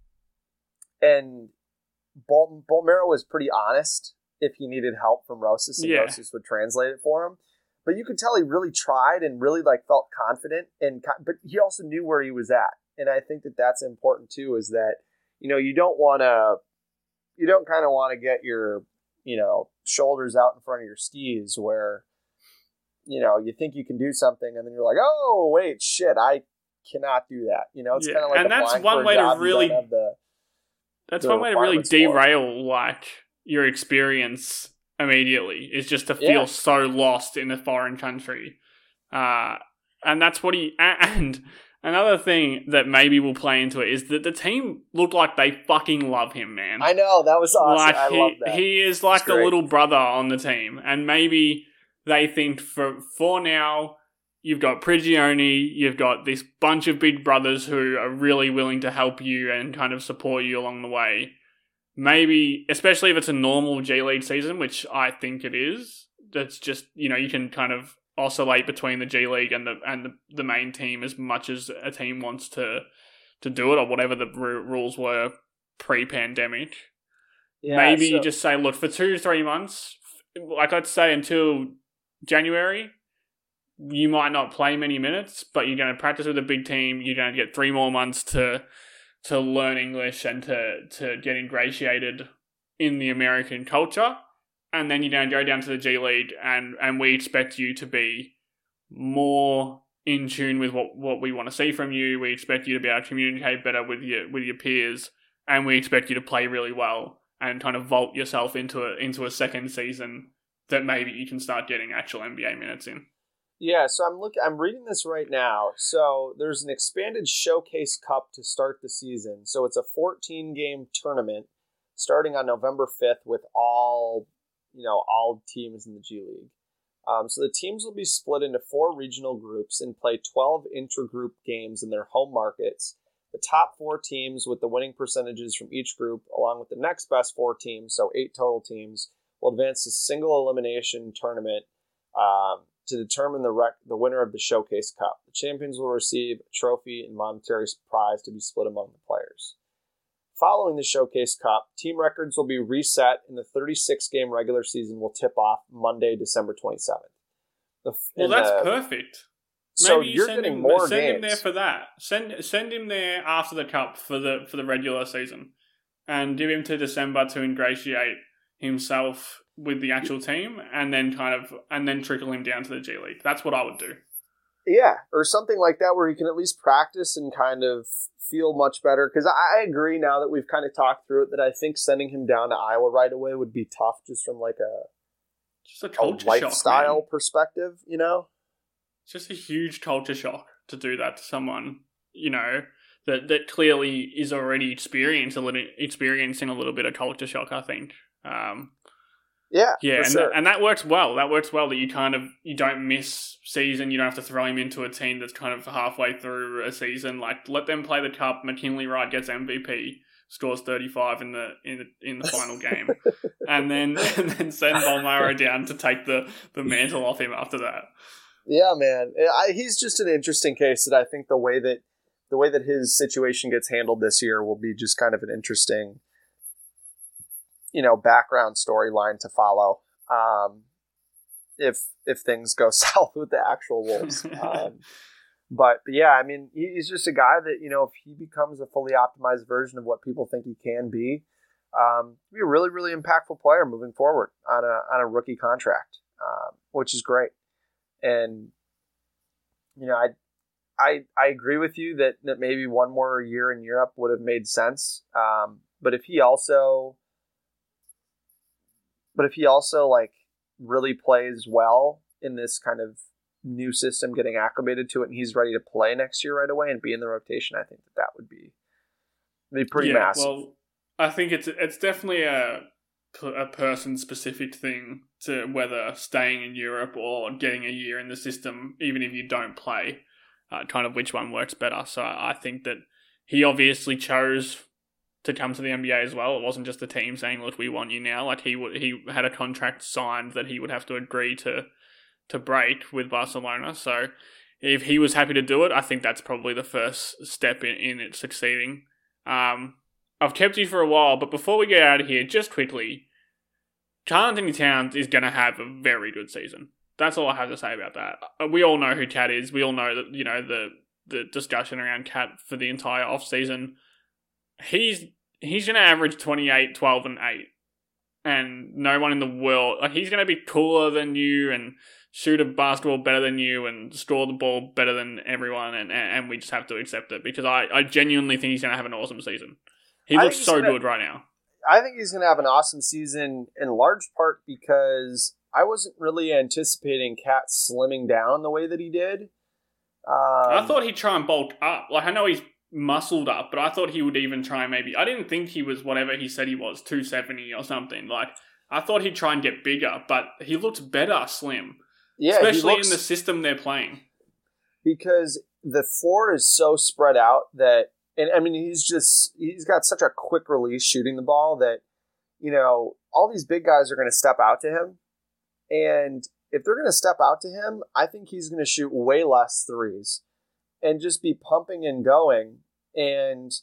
and Bol- Bolmero was pretty honest if he needed help from Rosas, and yeah. Rosas would translate it for him. But you could tell he really tried and really like felt confident, and but he also knew where he was at. And I think that that's important too, is that, you know, you don't want to, you don't kind of want to get your, you know, shoulders out in front of your skis where, you know, you think you can do something and then you're like, oh, wait, shit, I cannot do that. You know, it's yeah. kind of like, and that's one way to really, the, that's the one way to really derail for. like your experience immediately, is just to feel yeah. so lost in a foreign country. Uh, and that's what he, and another thing that maybe will play into it is that the team look like they fucking love him, man. I know, that was awesome. Like I he, love that. He is like the little brother on the team, and maybe they think for for now, you've got Prigioni, you've got this bunch of big brothers who are really willing to help you and kind of support you along the way. Maybe, especially if it's a normal G League season, which I think it is, that's just, you know, you can kind of oscillate between the G League and the and the, the main team as much as a team wants to to do it, or whatever the r- rules were pre-pandemic. Yeah, Maybe so- you just say, look, for two to three months, like I'd say until January, you might not play many minutes, but you're going to practice with a big team. You're going to get three more months to to learn English and to, to get ingratiated in the American culture. And then you're going to go down to the G League, and, and we expect you to be more in tune with what, what we want to see from you. We expect you to be able to communicate better with your with your peers, and we expect you to play really well and kind of vault yourself into a, into a second season that maybe you can start getting actual N B A minutes in. Yeah, so I'm look. I'm reading this right now. So there's an expanded Showcase Cup to start the season. So it's a fourteen game tournament starting on November fifth with all, you know, all teams in the G League. Um, so the teams will be split into four regional groups and play twelve intra-group games in their home markets. The top four teams with the winning percentages from each group, along with the next best four teams, so eight total teams, will advance to single elimination tournament um, to determine the rec- the winner of the Showcase Cup. The champions will receive a trophy and monetary prize to be split among the players. Following the Showcase Cup, team records will be reset, and the thirty-six game regular season will tip off Monday, December twenty-seventh. The, well, that's the, perfect. So Maybe you're send getting him, more send games. him there for that. Send send him there after the Cup for the for the regular season, and give him to December to ingratiate himself with the actual team, and then kind of and then trickle him down to the G League. That's what I would do. Yeah, or something like that where he can at least practice and kind of feel much better. Because I agree now that we've kind of talked through it that I think sending him down to Iowa right away would be tough just from like a, just a, culture a lifestyle shock, perspective, you know? It's just a huge culture shock to do that to someone, you know, that, that clearly is already experienced a little, experiencing a little bit of culture shock, I think. Um, yeah, yeah, and, sure. that, and that works well. That works well that you kind of, you don't miss season. You don't have to throw him into a team that's kind of halfway through a season. Like, let them play the cup. McKinley Wright gets M V P, scores thirty-five in the in the, in the final game, and then and then send Bolmaro down to take the, the mantle off him after that. Yeah, man, I, he's just an interesting case that I think the way that the way that his situation gets handled this year will be just kind of an interesting, you know, background storyline to follow. Um, if if things go south with the actual Wolves, um, but, but yeah, I mean, he's just a guy that, you know, if he becomes a fully optimized version of what people think he can be, um, be a really really impactful player moving forward on a on a rookie contract, um, which is great. And you know, I I I agree with you that that maybe one more year in Europe would have made sense. Um, but if he also But if he also like really plays well in this kind of new system, getting acclimated to it, and he's ready to play next year right away and be in the rotation, I think that that would be, be pretty yeah, massive. Well, I think it's it's definitely a a person specific thing to whether staying in Europe or getting a year in the system, even if you don't play, uh, kind of which one works better. So I think that he obviously chose to come to the N B A as well. It wasn't just the team saying, "Look, we want you now." Like he would, he had a contract signed that he would have to agree to to break with Barcelona. So if he was happy to do it, I think that's probably the first step in, in it succeeding. Um, I've kept you for a while, but before we get out of here, just quickly, Karl-Anthony Towns is going to have a very good season. That's all I have to say about that. We all know who Cat is. We all know that, you know, the the discussion around Cat for the entire off season. He's he's going to average twenty-eight, twelve, and eight. And no one in the world... Like, he's going to be cooler than you and shoot a basketball better than you and score the ball better than everyone, and, and we just have to accept it because I, I genuinely think he's going to have an awesome season. He looks so gonna, good right now. I think he's going to have an awesome season in large part because I wasn't really anticipating Cat slimming down the way that he did. Um, I thought he'd try and bulk up. Like, I know he's muscled up, but I thought he would even try and maybe... I didn't think he was whatever he said he was, two seventy or something. Like, I thought he'd try and get bigger, but he looks better slim. Yeah, especially looks, in the system they're playing. Because the floor is so spread out that... And, I mean, he's just... He's got such a quick release shooting the ball that, you know, all these big guys are going to step out to him. And if they're going to step out to him, I think he's going to shoot way less threes and just be pumping and going and,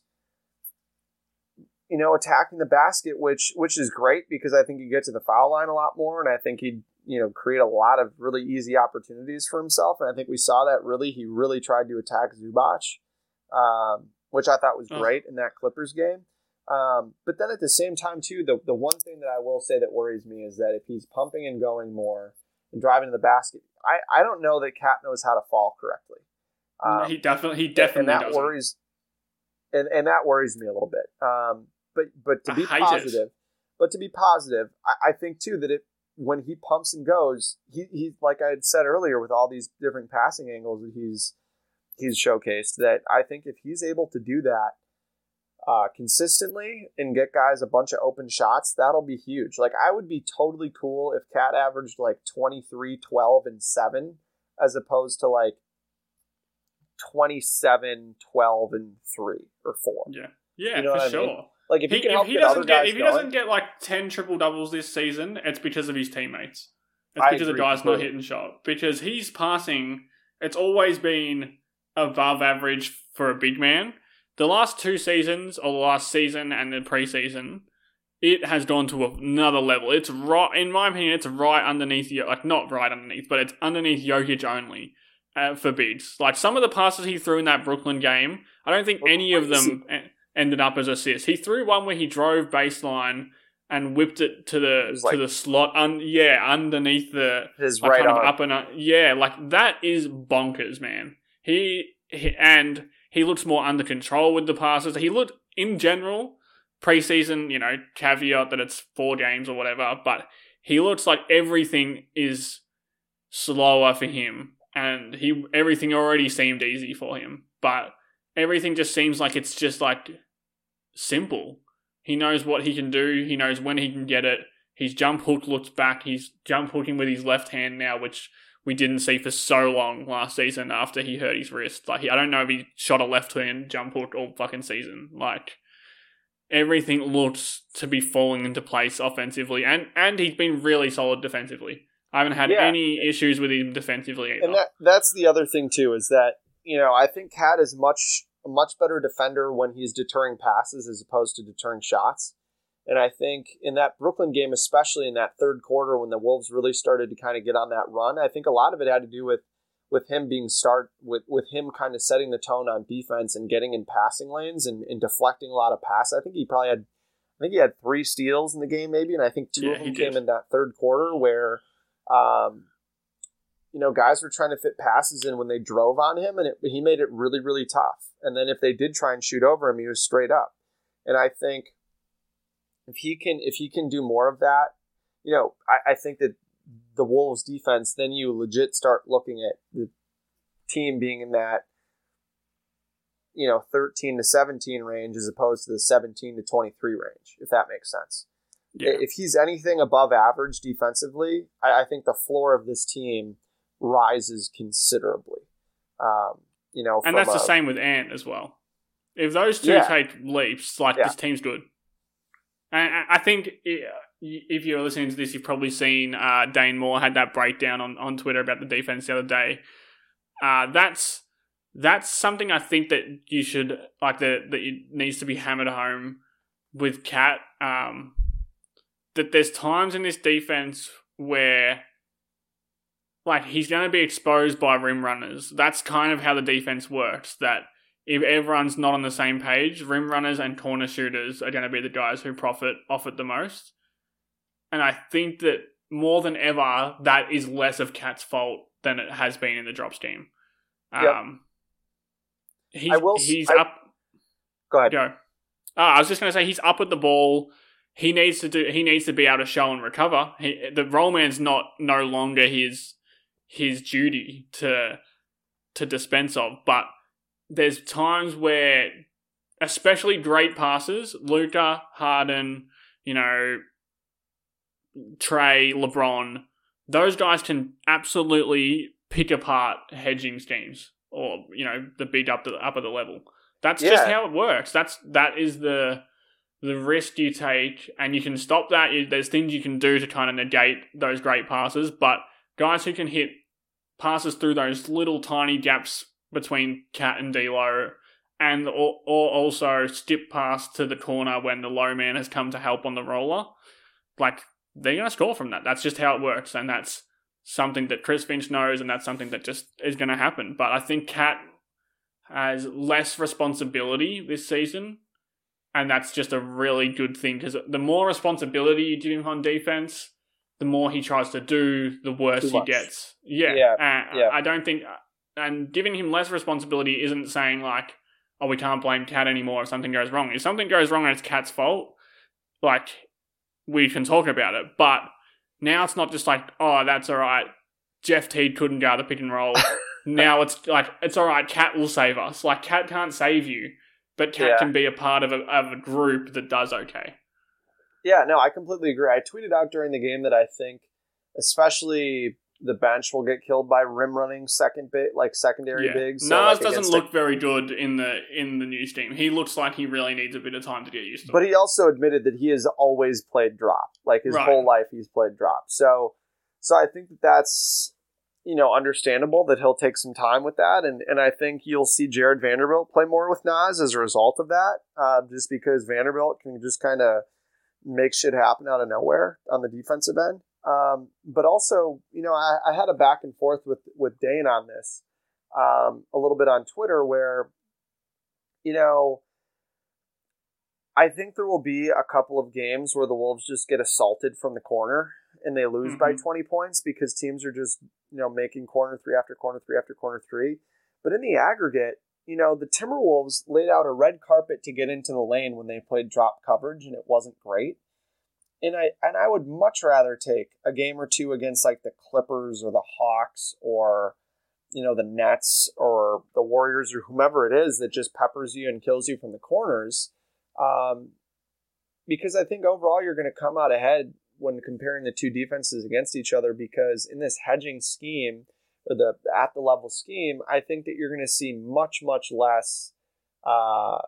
you know, attacking the basket, which which is great because I think you get to the foul line a lot more, and I think he'd, you know, create a lot of really easy opportunities for himself. And I think we saw that really. He really tried to attack Zubac, um, which I thought was great oh. in that Clippers game. Um, but then at the same time, too, the, the one thing that I will say that worries me is that if he's pumping and going more and driving to the basket, I, I don't know that Cat knows how to fall correctly. Um, he definitely, he definitely and that doesn't. worries, and, and that worries me a little bit. Um, but but to be positive, it. but to be positive, I, I think too that it when he pumps and goes, he he like I had said earlier with all these different passing angles that he's he's showcased, that I think if he's able to do that uh, consistently and get guys a bunch of open shots, that'll be huge. Like I would be totally cool if Cat averaged like twenty-three, twelve, and seven as opposed to like twenty-seven, twelve, and three or four. Yeah, yeah, you know for sure. Mean? Like if he, he can help if he get doesn't other get guys if he going, doesn't get like ten triple doubles this season, it's because of his teammates. It's I because agree, the guy's completely. not hitting shot. Because he's passing. It's always been above average for a big man. The last two seasons, or the last season and the preseason, it has gone to another level. It's right, in my opinion, it's right underneath, like not right underneath, but it's underneath Jokic only. Uh, for bigs. Like, some of the passes he threw in that Brooklyn game, I don't think Well, any of them ended up as assists. He threw one where he drove baseline and whipped it to the It to like, the slot. Un, yeah, underneath the his like right kind of arm. up and up. Yeah, like that is bonkers, man. He, he and he looks more under control with the passes. He looked in general preseason. You know, caveat that it's four games or whatever, but he looks like everything is slower for him, and he everything already seemed easy for him, but everything just seems like it's just like simple. He knows what he can do. He knows when he can get it. His jump hook looks back. He's jump hooking with his left hand now, which we didn't see for so long last season after he hurt his wrist. Like, I don't know if he shot a left hand jump hook all fucking season. Like, everything looks to be falling into place offensively, and, and he's been really solid defensively. I haven't had Yeah. any issues with him defensively either. And that that's the other thing too, is that, you know, I think Cat is much a much better defender when he's deterring passes as opposed to deterring shots. And I think in that Brooklyn game, especially in that third quarter when the Wolves really started to kind of get on that run, I think a lot of it had to do with with him being start with with him kind of setting the tone on defense and getting in passing lanes and, and deflecting a lot of passes. I think he probably had I think he had three steals in the game maybe, and I think two Yeah, of them he came did. in that third quarter where Um, you know, guys were trying to fit passes in when they drove on him, and it, he made it really, really tough. And then if they did try and shoot over him, he was straight up. And I think if he can, if he can do more of that, you know, I, I think that the Wolves defense, then you legit start looking at the team being in that, you know, thirteen to seventeen range as opposed to the seventeen to twenty-three range, if that makes sense. Yeah. If he's anything above average defensively, I, I think the floor of this team rises considerably. Um, you know, And from that's the a- same with Ant as well. If those two Yeah. take leaps, like, Yeah. this team's good. And I I think i- if you're listening to this, you've probably seen uh, Dane Moore had that breakdown on, on Twitter about the defense the other day. Uh, that's that's something I think that you should, like, that that it needs to be hammered home with Cat. Um, that there's times in this defense where, like, he's going to be exposed by rim runners. That's kind of how the defense works, that if everyone's not on the same page, rim runners and corner shooters are going to be the guys who profit off it the most. And I think that more than ever, that is less of Cat's fault than it has been in the drop scheme. Yep. Um, he's, I will s- he's I- up... Go ahead. Go. Oh, I was just going to say, he's up with the ball. He needs to do. He needs to be able to show and recover. He, the roll man's not no longer his his duty to to dispense of. But there's times where, especially great passes, Luka, Harden, you know, Trey, LeBron, those guys can absolutely pick apart hedging schemes, or, you know, the big up to the up at the level. That's just Yeah. how it works. That's that is the the risk you take, and you can stop that. You, there's things you can do to kind of negate those great passes, but guys who can hit passes through those little tiny gaps between Cat and D'Lo, and or, or also skip pass to the corner when the low man has come to help on the roller, like, they're going to score from that. That's just how it works, and that's something that Chris Finch knows, and that's something that just is going to happen. But I think Cat has less responsibility this season, and that's just a really good thing, because the more responsibility you give him on defense, the more he tries to do, the worse Too he much. gets. Yeah. Yeah, Uh, yeah. I don't think... And giving him less responsibility isn't saying, like, oh, we can't blame Cat anymore if something goes wrong. If something goes wrong and it's Cat's fault, like, we can talk about it. But now it's not just like, oh, that's all right, Jeff Teague couldn't guard the pick and roll. Now it's like, it's all right, Cat will save us. Like, Cat can't save you, but Cat Yeah. can be a part of a, of a group that does okay. Yeah, no, I completely agree. I tweeted out during the game that I think, especially the bench will get killed by rim running second bit, like secondary Yeah. bigs. So, Nas like, doesn't against look the- very good in the in the new team. He looks like he really needs a bit of time to get used to But it. he also admitted that he has always played drop. Like his Right. whole life, he's played drop. So, so I think that that's, you know, understandable that he'll take some time with that, and and I think you'll see Jared Vanderbilt play more with Nas as a result of that, uh, just because Vanderbilt can just kind of make shit happen out of nowhere on the defensive end. Um, but also, you know, I, I had a back and forth with with Dane on this um, a little bit on Twitter, where, you know, I think there will be a couple of games where the Wolves just get assaulted from the corner and they lose mm-hmm. by twenty points because teams are just, you know, making corner three after corner three after corner three. But in the aggregate, you know, the Timberwolves laid out a red carpet to get into the lane when they played drop coverage, and it wasn't great. And I and I would much rather take a game or two against like the Clippers or the Hawks or, you know, the Nets or the Warriors or whomever it is that just peppers you and kills you from the corners. Um, because I think overall you're going to come out ahead when comparing the two defenses against each other, because in this hedging scheme or the at the level scheme, I think that you're going to see much, much less, uh,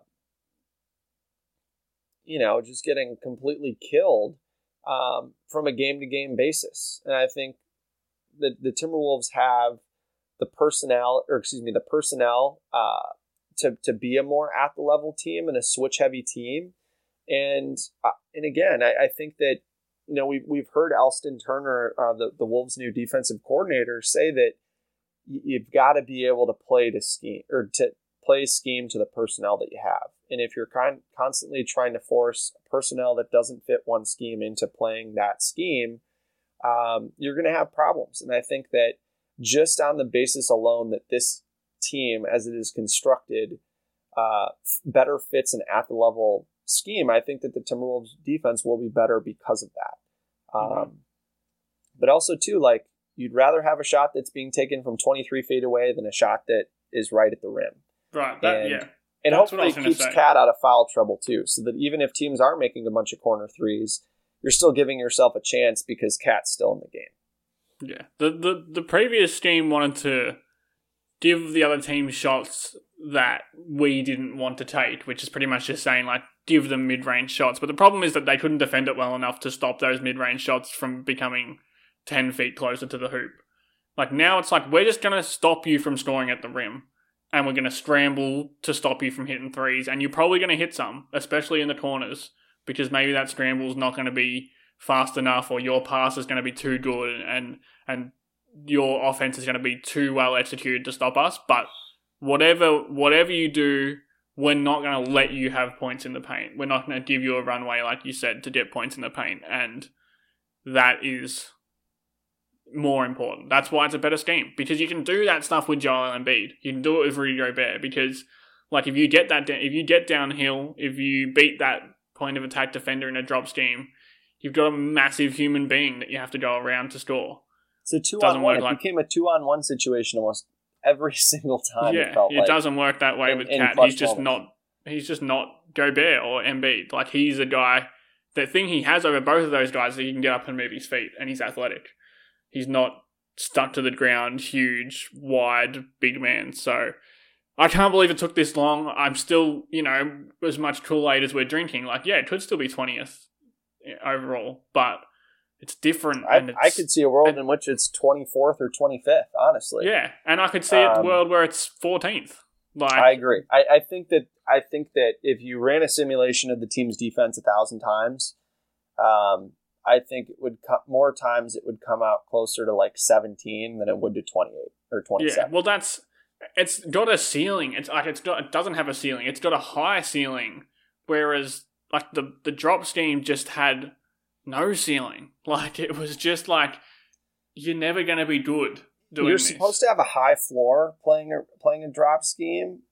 you know, just getting completely killed um, from a game to game basis. And I think that the Timberwolves have the personnel, or excuse me, the personnel uh, to, to be a more at the level team and a switch heavy team. And, uh, and again, I, I think that, you know, we've, we've heard Elston Turner, uh, the, the Wolves' new defensive coordinator, say that y- you've got to be able to play to scheme or to play scheme to the personnel that you have. And if you're con- constantly trying to force personnel that doesn't fit one scheme into playing that scheme, um, you're going to have problems. And I think that just on the basis alone that this team, as it is constructed, uh, better fits an at the level scheme, I think that the Timberwolves defense will be better because of that. Um, mm-hmm. But also, too, like, you'd rather have a shot that's being taken from twenty-three feet away than a shot that is right at the rim. Right, that, and, yeah. And That's hopefully it keeps Cat out of foul trouble, too, so that even if teams aren't making a bunch of corner threes, you're still giving yourself a chance because Cat's still in the game. Yeah. The, the, the previous scheme wanted to give the other team shots that we didn't want to take, which is pretty much just saying, like, give them mid-range shots. But the problem is that they couldn't defend it well enough to stop those mid-range shots from becoming ten feet closer to the hoop. Like, now it's like, we're just going to stop you from scoring at the rim, and we're going to scramble to stop you from hitting threes, and you're probably going to hit some, especially in the corners, because maybe that scramble is not going to be fast enough, or your pass is going to be too good, and and your offense is going to be too well executed to stop us. But whatever whatever you do, we're not going to let you have points in the paint. We're not going to give you a runway, like you said, to get points in the paint. And that is more important. That's why it's a better scheme. Because you can do that stuff with Joel Embiid. You can do it with Rudy Gobert. Because, like, if you get that, da- if you get downhill, if you beat that point of attack defender in a drop scheme, you've got a massive human being that you have to go around to score. It's a two-on-one. It like, became a two-on-one situation almost every single time. Yeah, it, felt it like. doesn't work that way in, with Cat. He's just moments. not. He's just not Gobert or Embiid. Like, he's a guy. The thing he has over both of those guys is that he can get up and move his feet, and he's athletic. He's not stuck to the ground, huge, wide, big man. So I can't believe it took this long. I'm still, you know, as much Kool-Aid as we're drinking. Like, yeah, it could still be twentieth overall, but it's different. I, and it's, I could see a world and, in which it's twenty-fourth or twenty-fifth, honestly. Yeah, and I could see um, a world where it's fourteenth. Like, I agree. I, I think that I think that if you ran a simulation of the team's defense a thousand times, um, I think it would co- more times it would come out closer to like seventeen than it would to twenty-eight or twenty-seven. Yeah, well, that's it's got a ceiling. It's like it's got, it doesn't have a ceiling. It's got a high ceiling, whereas like the the drop scheme just had no ceiling. Like, it was just like, you're never going to be good doing You're this. supposed to have a high floor playing a playing a drop scheme.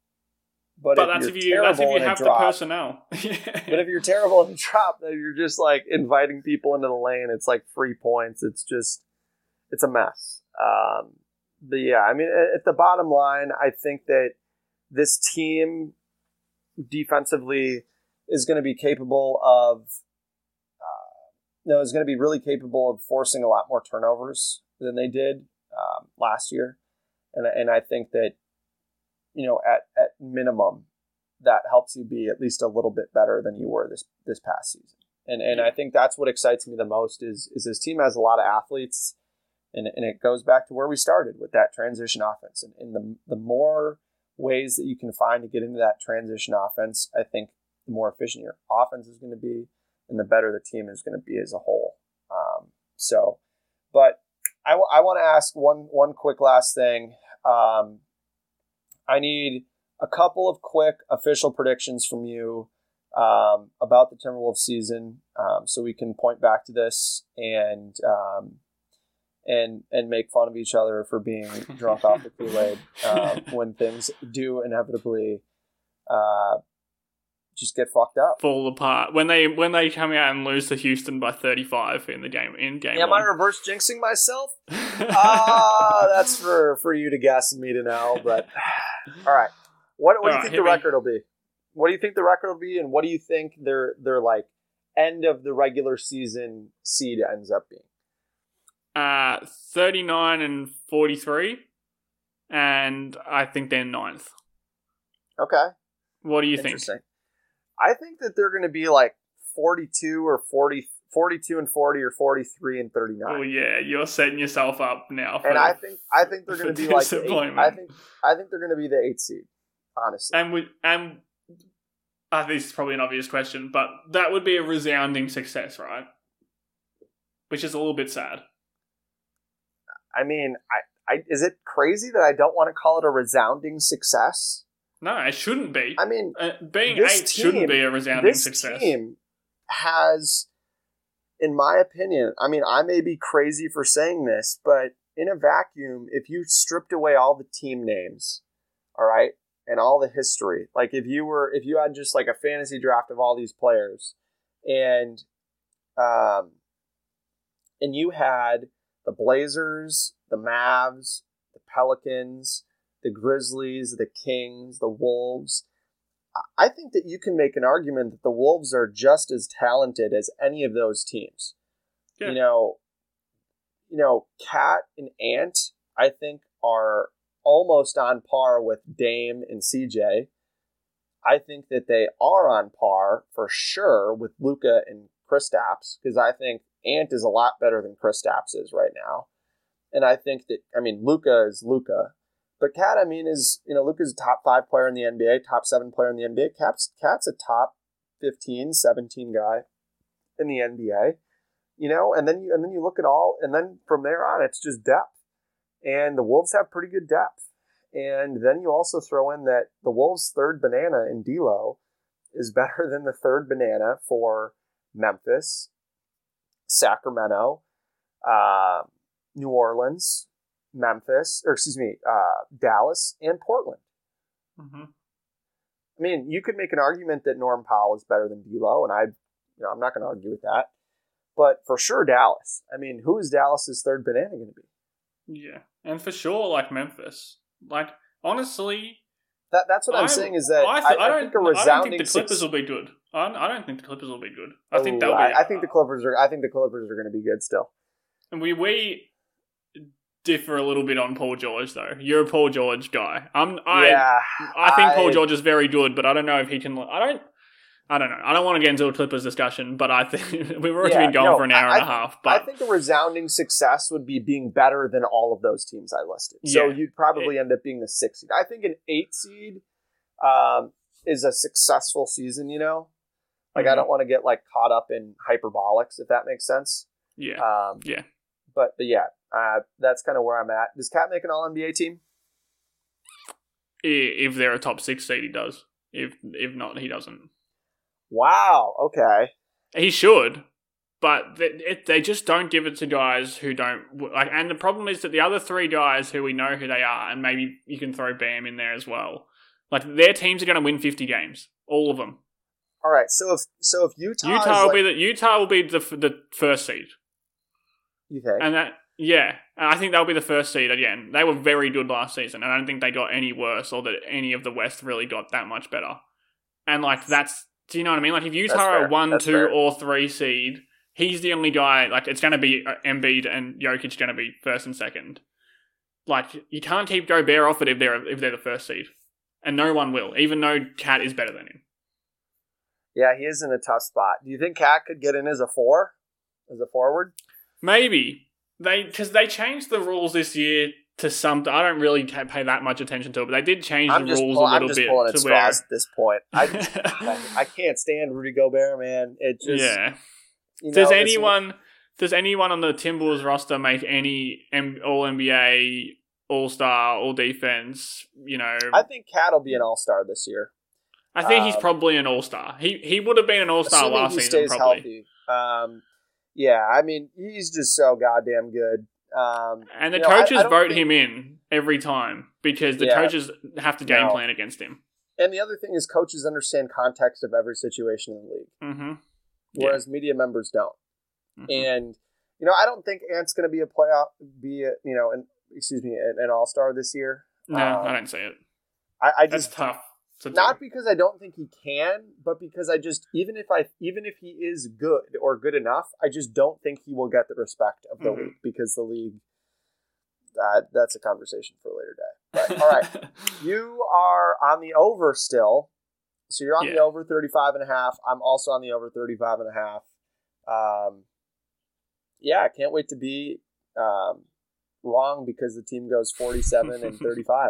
But, but if that's you're if you that's if you have drop, the personnel. But if you're terrible in the drop, then you're just like inviting people into the lane. It's like free points. It's just, it's a mess. Um, but yeah, I mean, at the bottom line, I think that this team defensively is going to be capable of, uh, no, is going to be really capable of forcing a lot more turnovers than they did um, last year. And and I think that, you know, at, at minimum, that helps you be at least a little bit better than you were this this past season. And and I think that's what excites me the most is is this team has a lot of athletes, and, and it goes back to where we started with that transition offense. And, and the the more ways that you can find to get into that transition offense, I think the more efficient your offense is going to be, and the better the team is going to be as a whole. Um, so, but I, w- I want to ask one one quick last thing. Um, I need a couple of quick official predictions from you um, about the Timberwolves season, um, so we can point back to this and um, and and make fun of each other for being drunk off the Kool-Aid uh, when things do inevitably uh, just get fucked up, fall apart when they when they come out and lose to Houston by thirty-five in the game in game. Am one. I reverse jinxing myself? Ah, that's for for you to guess and me to know. But all right, what what do you All right, think hit the me. record will be? What do you think the record will be, and what do you think their their like end of the regular season seed ends up being? Uh, thirty-nine and forty-three, and I think they're ninth. Okay, What do you think? interesting. I think that they're going to be like forty-two or forty, forty-two and forty, or forty-three and thirty-nine. Oh yeah, you're setting yourself up now. For, And I think I think they're for going to be like the eight, disappointment. I think I think they're going to be the eighth seed. Honestly, and we and I think this is probably an obvious question, but that would be a resounding success, right? Which is a little bit sad. I mean, I, I is it crazy that I don't want to call it a resounding success? No, it shouldn't be. I mean, uh, being this eighth shouldn't team- be a resounding this success. team has, in my opinion, I mean, I may be crazy for saying this, but in a vacuum, if you stripped away all the team names, all right, and all the history, like if you were, if you had just like a fantasy draft of all these players, and, um, and you had the Blazers, the Mavs, the Pelicans, the Grizzlies, the Kings, the Wolves, I think that you can make an argument that the Wolves are just as talented as any of those teams. Yeah. You know, you know, Cat and Ant, I think, are almost on par with Dame and C J. I think that they are on par for sure with Luka and Kristaps, because I think Ant is a lot better than Kristaps is right now. And I think that, I mean, Luka is Luka. But Cat, I mean, is, you know, Luka's a top five player in the N B A, top seven player in the N B A. Cat's, Cat's a top fifteen, seventeen guy in the N B A. You know, and then you and then you look at all, and then from there on, it's just depth. And the Wolves have pretty good depth. And then you also throw in that the Wolves' third banana in D'Lo is better than the third banana for Memphis, Sacramento, uh, New Orleans, Memphis, or excuse me, uh, Dallas, and Portland. Mm-hmm. I mean, you could make an argument that Norm Powell is better than D'Lo, and I, you know, I'm not going to argue with that. But for sure, Dallas. I mean, who is Dallas's third banana going to be? Yeah, and for sure, like Memphis. Like, honestly, That that's what I'm, I'm- saying is that I, I, th- I, I don't. think a I don't resounding think the Clippers six- will be good. I, I don't think the Clippers will be good. I think Ooh, they'll be. I, I think the Clippers are. I think the Clippers are going to be good still. And we we differ a little bit on Paul George, though. You're a Paul George guy. I'm. I. yeah, I think I- Paul George is very good, but I don't know if he can. I don't. I don't know. I don't want to get into a Clippers discussion, but I think we've already Yeah, been going no, for an hour I- and a half. But I think a resounding success would be being better than all of those teams I listed. So Yeah. you'd probably end up being the sixth seed. I think an eight seed um, is a successful season. You know, like I Mhm. don't want to get like caught up in hyperbolics, if that makes sense. yeah, Um, yeah. But but yeah, uh, that's kind of where I'm at. Does Cat make an All N B A team? I- If they're a top six seed, he does. If if not, he doesn't. Wow. Okay. He should, but they, it, they just don't give it to guys who don't like. And the problem is that the other three guys who we know who they are, and maybe you can throw Bam in there as well. Like their teams are going to win fifty games, all of them. All right. So if so if Utah Utah is will like, be the Utah will be the the first seed, you think? and that yeah, and I think they'll be the first seed again. They were very good last season, and I don't think they got any worse, or that any of the West really got that much better. And like that's. Do you know what I mean? Like, if Utah That's are fair. a one, That's two, fair. or three seed, he's the only guy. Like, it's going to be uh, Embiid and Jokic going to be first and second. Like, you can't keep Gobert off it if they're if they're the first seed, and no one will, even though Cat is better than him. Yeah, he is in a tough spot. Do you think Cat could get in as a four, as a forward? Maybe they because they changed the rules this year to some. I don't really ta- pay that much attention to it, but they did change I'm the just, rules pull, a little I'm just bit pulling at to where. straws at this point. I, I I can't stand Rudy Gobert, man. It just yeah. You know, Does it's- anyone does anyone on the Timberwolves roster make any M- All N B A, All Star, All Defense? You know, I think Cat will be an All Star this year. I think um, he's probably an all-star. He he would have been an all-star last he season, stays probably. Healthy. Um, yeah, I mean, he's just so goddamn good. Um, and the you know, coaches I, I vote think, him in every time because the yeah, coaches have to game no. plan against him. And the other thing is coaches understand context of every situation in the league, mm-hmm. whereas yeah. media members don't. Mm-hmm. And you know, I don't think Ant's going to be a playoff, be a, you know, an excuse me, an, an all star this year. No, um, I don't see it. I, I just That's tough. Not because I don't think he can, but because I just even if I even if he is good or good enough, I just don't think he will get the respect of the mm-hmm. league because the league. Uh, that's a conversation for a later day. But, all right, you are on the over still, so you're on yeah. the over thirty-five and a half. I'm also on the over thirty-five and a half. Um, yeah, I can't wait to be um, wrong because the team goes forty-seven and thirty-five.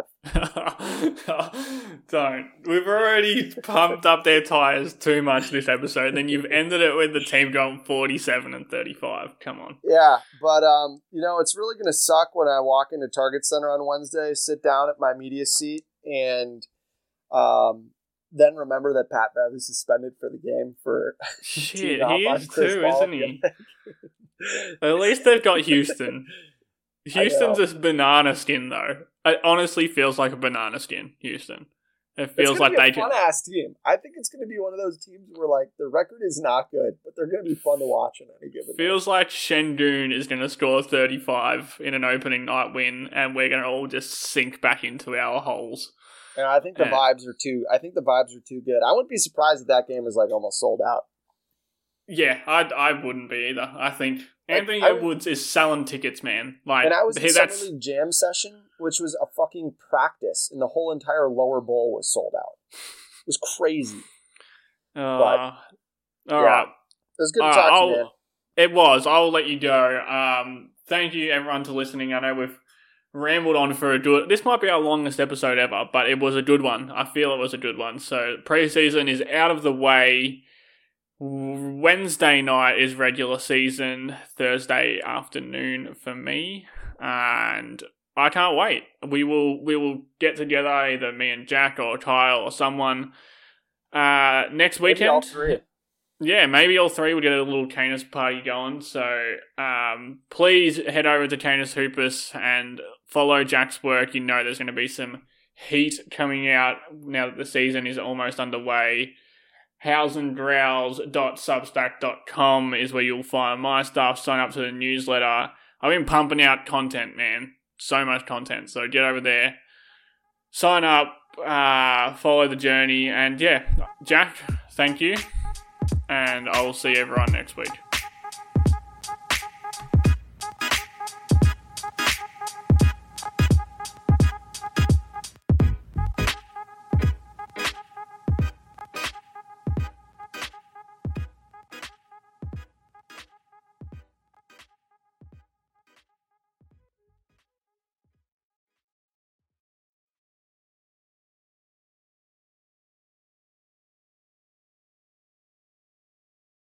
Don't. We've already pumped up their tires too much this episode, and then you've ended it with the team going forty-seven and thirty-five. Come on. Yeah, but um, you know, it's really going to suck when I walk into Target Center on Wednesday, sit down at my media seat, and um, then remember that Pat Bev is suspended for the game for shit. He is too, Paul. Isn't he? At least they've got Houston. Houston's a banana skin, though. It honestly feels like a banana skin, Houston. It feels like they can. It's going to be a fun-ass team. I think it's going to be one of those teams where, like, the record is not good, but they're going to be fun to watch in any given Feels like Şengün is going to score thirty-five in an opening night win, and we're going to all just sink back into our holes. And I think the and, vibes are too. I think the vibes are too good. I wouldn't be surprised if that game is like almost sold out. Yeah, I I wouldn't be either. I think like, Anthony I, Edwards is selling tickets, man. Like, and I was he, in Summer League Jam session, which was a fucking practice, and the whole entire lower bowl was sold out. It was crazy. Uh, but, all yeah, right. It was good to all talk right, to you, man. It was. I'll let you go. Um, thank you, everyone, for listening. I know we've rambled on for a good... This might be our longest episode ever, but it was a good one. I feel it was a good one. So, preseason is out of the way. Wednesday night is regular season. Thursday afternoon for me. And I can't wait. We will we will get together, either me and Jack or Kyle or someone, uh, next weekend. Maybe all three. Yeah, maybe all three will get a little Canis party going. So um, please head over to Canis Hoopus and follow Jack's work. You know there's going to be some heat coming out now that the season is almost underway. howsandgrowls dot substack dot com is where you'll find my stuff. Sign up to the newsletter. I've been pumping out content, man. So much content. So get over there. Sign up. Uh, follow the journey. And yeah, Jack, thank you. And I will see everyone next week.